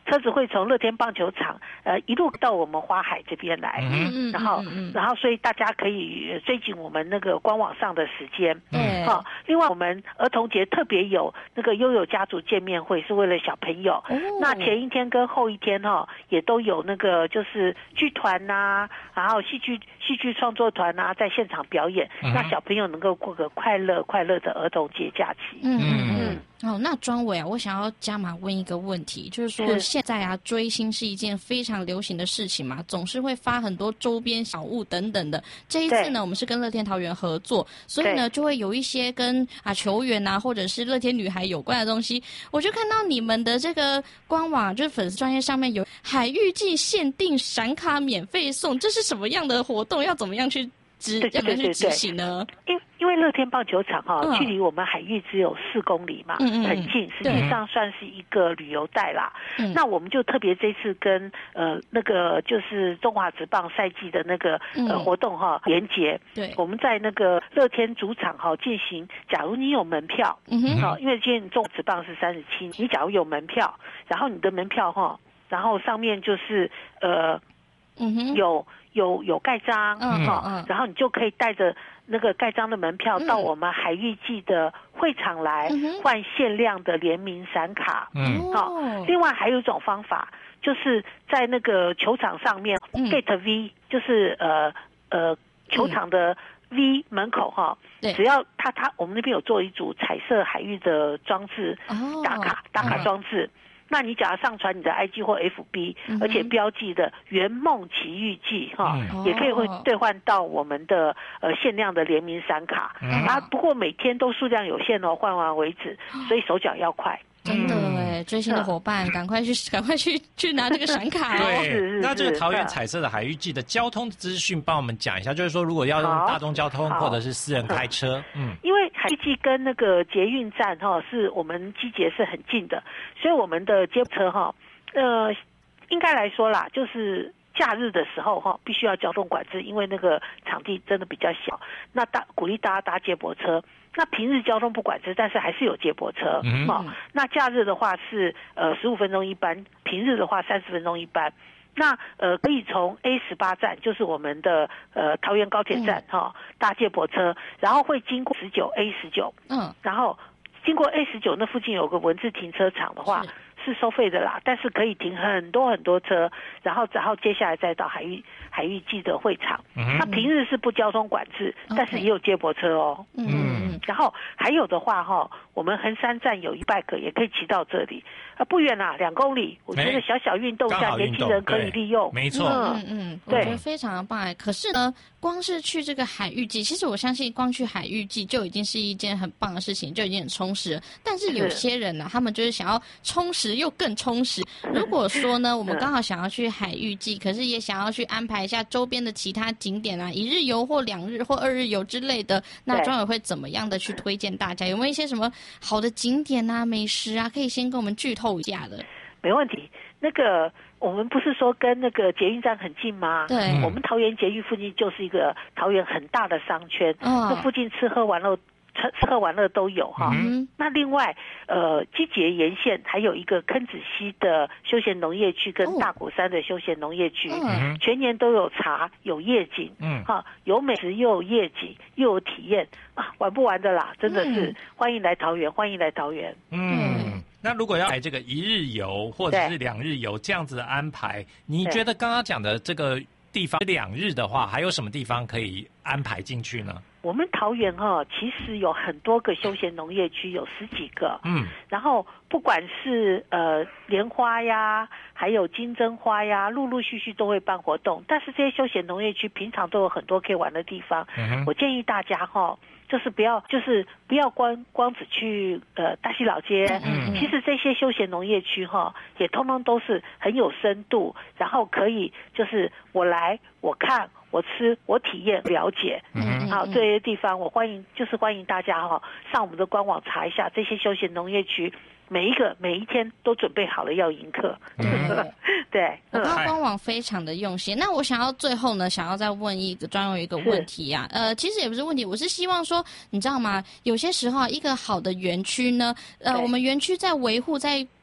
车子会从乐天棒球场呃一路到我们花海这边来， 嗯然后然后所以大家可以追紧我们那个官网上的时间。 对， 好，另外我们儿童节特别有那个悠悠家族见面会，是为了小朋友。 哦、 那前一天跟后一天哈、哦，也都有那个就是剧团呐、啊，然后戏剧戏剧创作团呐、啊，在现场表演，嗯、让小朋友能够过个快乐快乐的儿童节假期。 嗯嗯嗯。哦，那庄伟啊，我想要加码问一个问题，就是说现在啊，追星是一件非常流行的事情嘛，总是会发很多周边小物等等的。这一次呢，我们是跟乐天桃园合作，所以呢，就会有一些跟啊球员啊，或者是乐天女孩有关的东西。我就看到你们的这个官网，就是粉丝专页上面有海域季限定闪卡免费送，这是什么样的活动？要怎么样去执要不要去执行呢？ 因因为乐天棒球场哈、哦，嗯、距离我们海域只有四公里嘛，嗯嗯很近，实际上算是一个旅游带啦。嗯、那我们就特别这次跟呃那个就是中华职棒赛季的那个呃活动哈、哦、连结， 对， 我们在那个乐天主场哈、哦、进行。假如你有门票，嗯哼，好、哦，因为今天中华职棒是三十七，你假如有门票，然后你的门票哈、哦，然后上面就是呃，嗯哼，有有有盖章，嗯哈、嗯，然后你就可以带着。那个盖章的门票到我们海域季的会场来换限量的联名闪卡。嗯，好、哦。另外还有一种方法，就是在那个球场上面、嗯、，Gate V 就是呃呃球场的 V 门口哈，嗯、只要他他我们那边有做一组彩色海域的装置，哦、打卡打卡装置。嗯那你只要上传你的 I G 或 F B，、嗯、而且标记的圆梦奇遇记哈，嗯、也可以会兑换到我们的呃限量的联名闪卡、嗯、啊。不过每天都数量有限哦，换完为止，所以手脚要快。 真的哎，追星的伙伴，赶快去，赶快去去拿这个闪卡哦！ 对，那这个桃园彩色的海域季的交通资讯，帮我们讲一下，就是说如果要用大众交通或者是私人开车，嗯， 因为海域季跟那个捷运站哈、哦，是我们机捷是很近的，所以我们的接驳车哈、哦，呃，应该来说啦，就是假日的时候哈，必须要交通管制，因为那个场地真的比较小，那大鼓励大家搭接驳车。那平日交通不管制，但是还是有接驳车，嗯、哦。那假日的话是呃十五分钟一班，平日的话三十分钟一班。那呃可以从 A 十八站，就是我们的呃桃园高铁站哈、哦，搭接驳车，然后会经过十九 A 十九，嗯，然后经过 A 十九那附近有个文字停车场的话。是收费的啦，但是可以停很多很多车，然后然后接下来再到海域海域季的会场。嗯、那平日是不交通管制， okay. 但是也有接驳车哦。嗯，然后还有的话哈、哦，我们横山站有一百个也可以骑到这里，啊不远啦，两公里，我觉得小小运动一下，年轻人可以利用。 没错， 嗯嗯，对，我觉得非常的棒哎。可是呢，光是去这个海域季，其实我相信光去海域季就已经是一件很棒的事情，就已经很充实了。但是有些人呢，他们就是想要充实。又更充实。如果说呢，我们刚好想要去海域季，可是也想要去安排一下周边的其他景点啊，一日游或两日或二日游之类的，那庄委会怎么样的去推荐大家？有没有一些什么好的景点啊、美食啊，可以先跟我们剧透一下的？ 没问题。那个我们不是说跟那个捷运站很近吗？ 对， 我们桃园捷运附近就是一个桃园很大的商圈，哦、那附近吃喝玩乐。吃喝玩乐都有哈，嗯、那另外呃，基捷沿线还有一个坑子溪的休闲农业区跟大鼓山的休闲农业区，嗯、全年都有茶有夜景，嗯，哈，有美食又有夜景又有体验啊，玩不完的啦，真的是、嗯、欢迎来桃园，欢迎来桃园。 嗯，那如果要来这个一日游或者是两日游这样子的安排，你觉得刚刚讲的这个地方两日的话，还有什么地方可以安排进去呢？ 我们桃园哈、哦，其实有很多个休闲农业区，有十几个。嗯，然后不管是呃莲花呀，还有金针花呀，陆陆续续都会办活动。但是这些休闲农业区平常都有很多可以玩的地方。嗯、我建议大家哈、哦，就是不要就是不要光光只去呃大溪老街。嗯，其实这些休闲农业区哈、哦，也通通都是很有深度，然后可以就是我来我看。我吃，我体验，了解，嗯，好，这些地方我欢迎，就是欢迎大家哈、哦、上我们的官网查一下这些休闲农业区，每一个每一天都准备好了要迎客，嗯、对， 我看官网非常的用心。那我想要最后呢，想要再问一个专有一个问题啊，呃，其实也不是问题，我是希望说，你知道吗？有些时候一个好的园区呢，呃，我们园区在维护在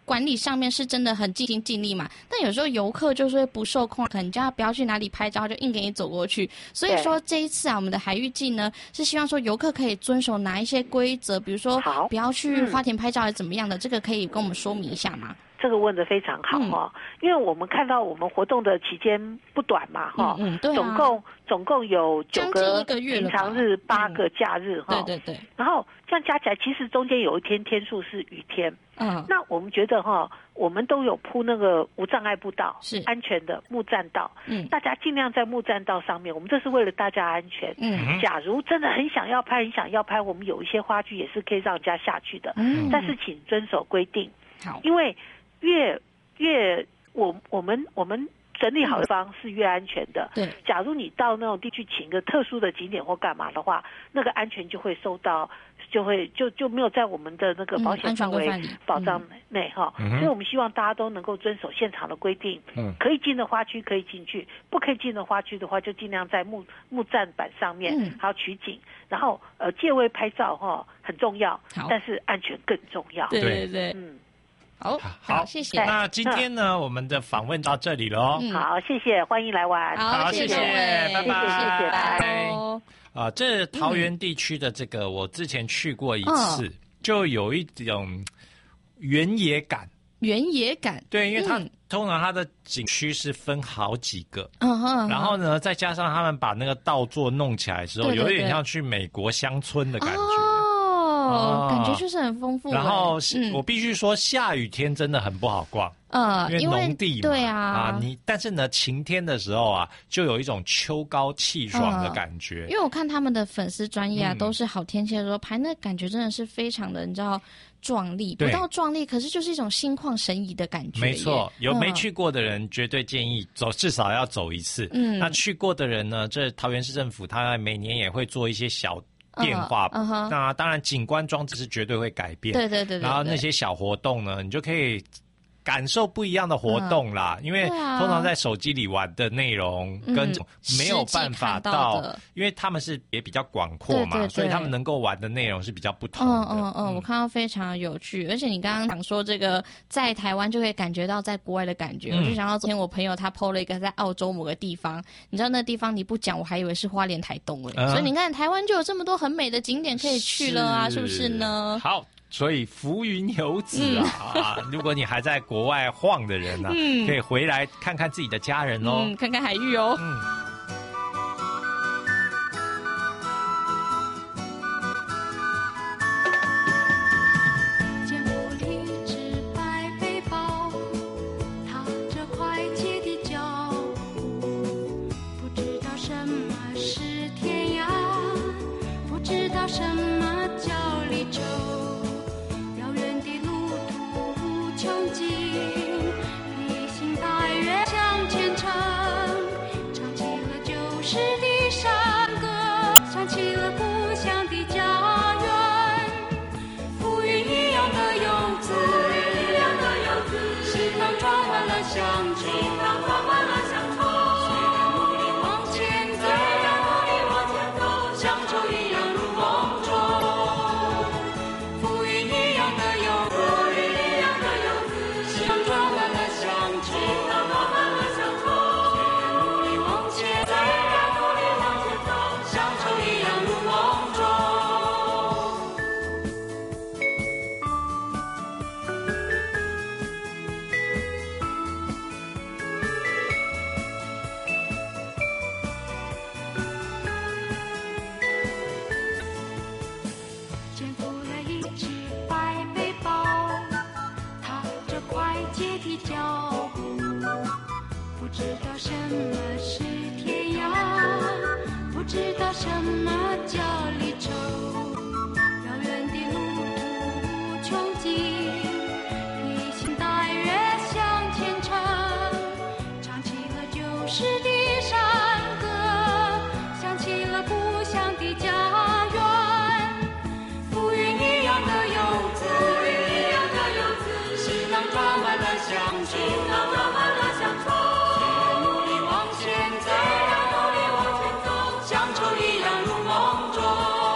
管理上面是真的很尽心尽力嘛，但有时候游客就是会不受控，可能叫他不要去哪里拍照，就硬给你走过去。所以说这一次啊，我们的海域季呢是希望说游客可以遵守哪一些规则，比如说不要去花田拍照还是怎么样的，嗯、这个可以跟我们说明一下吗？ 这个问得非常好哈、哦嗯，因为我们看到我们活动的期间不短嘛哈、 嗯嗯对啊， 总共总共有九个平常日、八个假日哈、 嗯，对对对， 然后这样加起来，其实中间有一天天数是雨天， 嗯， 那我们觉得哈，我们都有铺那个无障碍步道， 是安全的木栈道， 嗯， 大家尽量在木栈道上面，我们这是为了大家安全， 嗯， 假如真的很想要拍，很想要拍，我们有一些花具也是可以让人家下去的， 嗯， 但是请遵守规定， 好， 因为越越我我们我们整理好的地方是越安全的。 对， 假如你到那种地区请个特殊的景点或干嘛的话，那个安全就会受到，就会就就没有在我们的那个保险范围保障内哈、嗯。所以我们希望大家都能够遵守现场的规定。嗯，可以进的花区可以进去，不可以进的花区的话，就尽量在木木栈板上面， 嗯， 还要取景，然后呃借位拍照哈很重要，但是安全更重要。 对对对， 嗯。 好，好，谢谢。 那今天呢，我们的访问到这里喽。 嗯，好，谢谢，欢迎来玩。 好， 谢谢， 拜拜， 谢谢，拜拜。 啊，这桃园地区的这个，我之前去过一次，嗯、就有一种原野感。 原野感， 对，因为它、嗯、通常它的景区是分好几个， 嗯哼， 然后呢，再加上他们把那个道座弄起来之后，对对对，有点像去美国乡村的感觉。 哦哦，感觉就是很丰富。 然后、 嗯、 我必须说，下雨天真的很不好逛， 呃， 因为农地嘛， 对啊， 啊，你但是呢，晴天的时候啊，就有一种秋高气爽的感觉。 呃、因为我看他们的粉丝专页啊、嗯，都是好天气的时候拍，那感觉真的是非常的，你知道。壮丽不到壮丽，可是就是一种心旷神怡的感觉。 没错，有没去过的人绝对建议走，至少要走一次。 嗯， 那去过的人呢？这桃园市政府它每年也会做一些小变化。 嗯哼， 那当然景观装置是绝对会改变。 对对 对, 对, 对。 然后那些小活动呢，你就可以感受不一样的活动啦，嗯、因为通常在手机里玩的内容跟没有办法到， 嗯、 因为他们是也比较广阔嘛， 对对对， 所以他们能够玩的内容是比较不同的。 嗯嗯嗯，我看到非常有趣，而且你刚刚讲说这个在台湾就可以感觉到在国外的感觉，嗯、我就想到昨天我朋友他 po 了一个在澳洲某个地方，你知道那地方你不讲我还以为是花莲台东哎、嗯，所以你看台湾就有这么多很美的景点可以去了啊，是, 是不是呢？ 好。所以浮云游子啊、嗯、啊，如果你还在国外晃的人呢、啊嗯，可以回来看看自己的家人喽， 嗯，看看海域哦。 嗯。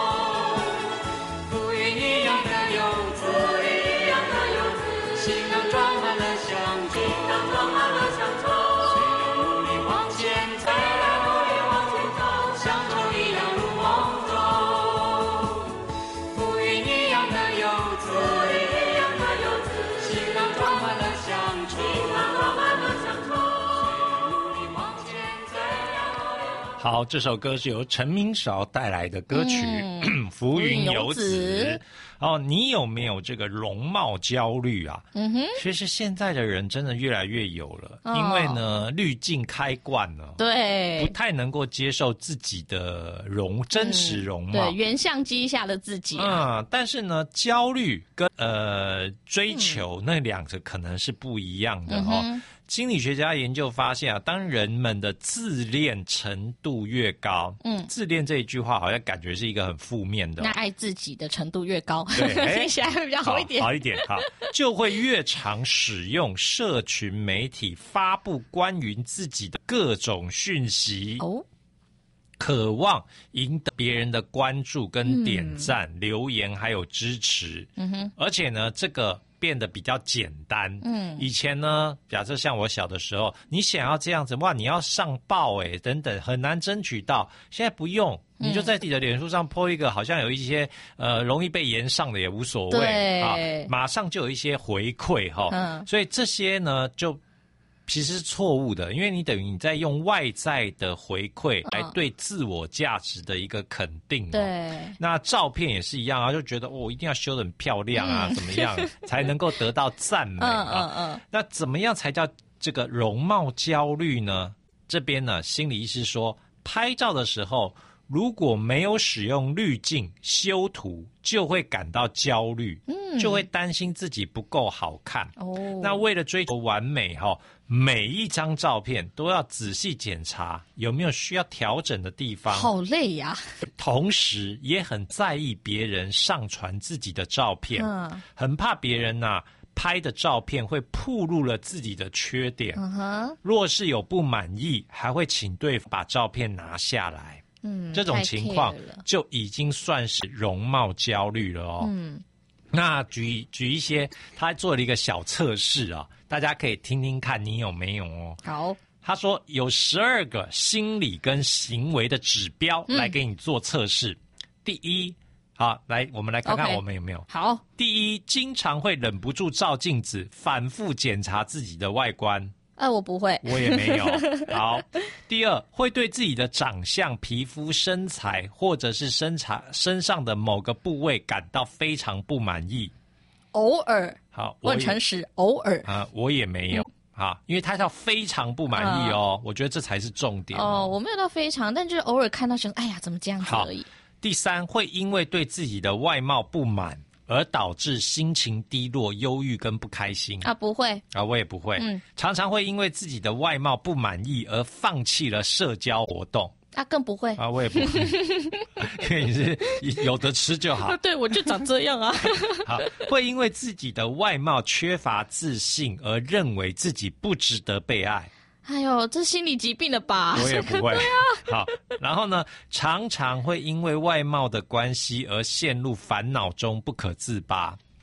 心能装了乡愁，装满了乡愁。虽然努力往前走，虽然努力往前走，乡愁一样入梦中。浮云一样的游子，浮云一样的游子，行囊装满了乡愁，行囊装满了乡愁。虽然努力往前走，虽然努力往前走。 好，这首歌是由陈明韶带来的歌曲《 嗯浮云游子》 子。 哦，你有没有这个容貌焦虑啊？ 嗯哼， 其实现在的人真的越来越有了， 哦因为呢滤镜开惯了， 对， 不太能够接受自己的容真实容貌。 对，原相机下的自己啊。 嗯，但是呢，焦虑跟呃追求、嗯、那两个可能是不一样的哦。嗯心理学家研究发现啊，当人们的自恋程度越高，嗯，自恋这一句话好像感觉是一个很负面的、哦， 那爱自己的程度越高， 对， 听起来会比较好一点， 好, 好一点哈，就会越常使用社群媒体发布关于自己的各种讯息哦。渴望赢得别人的关注跟点赞、嗯、留言还有支持，嗯哼，而且呢，这个变得比较简单。嗯，以前呢，假设像我小的时候，你想要这样子，哇，你要上报哎，等等，很难争取到。现在不用，你就在自己的脸书上 po 一个，好像有一些呃容易被延上的也无所谓啊，马上就有一些回馈哈。嗯，所以这些呢就。其实是错误的，因为你等于你在用外在的回馈来对自我价值的一个肯定、哦。对，那照片也是一样啊，就觉得我、哦、一定要修得很漂亮啊，嗯、怎么样才能够得到赞美啊？嗯嗯嗯。那怎么样才叫这个容貌焦虑呢？这边呢，心理医师说，拍照的时候如果没有使用滤镜修图，就会感到焦虑，嗯，就会担心自己不够好看。哦，那为了追求完美哈、哦。每一张照片都要仔细检查有没有需要调整的地方， 好累呀、啊！ 同时也很在意别人上传自己的照片，嗯，很怕别人呐、啊、拍的照片会暴露了自己的缺点。嗯哼，若是有不满意，还会请对方把照片拿下来。嗯，这种情况就已经算是容貌焦虑了哦。嗯。那举举一些，他做了一个小测试啊，大家可以听听看你有没有哦。好，他说有十二个心理跟行为的指标来给你做测试。嗯、第一，好，来我们来看看我们有没有。Okay. 好，第一，经常会忍不住照镜子，反复检查自己的外观。 呃，我不会， 我也没有。好，第二，会对自己的长相、皮肤、身材，或者是身材身上的某个部位感到非常不满意。 偶尔， 好， 我很诚实，偶尔啊，我也没有。嗯、啊，因为他叫非常不满意哦、嗯，我觉得这才是重点哦。 哦，我没有到非常，但就是偶尔看到想，哎呀，怎么这样子而已。 第三，会因为对自己的外貌不满。而导致心情低落、忧郁跟不开心啊？不会啊，我也不会。嗯，常常会因为自己的外貌不满意而放弃了社交活动啊，更不会啊，我也不会，因为你是有得吃就好。 对，我就长这样啊。 好，会因为自己的外貌缺乏自信而认为自己不值得被爱。 哎呦，这心理疾病了吧？ 我也不会。 对啊。 好，然后呢，常常会因为外貌的关系而陷入烦恼中不可自拔。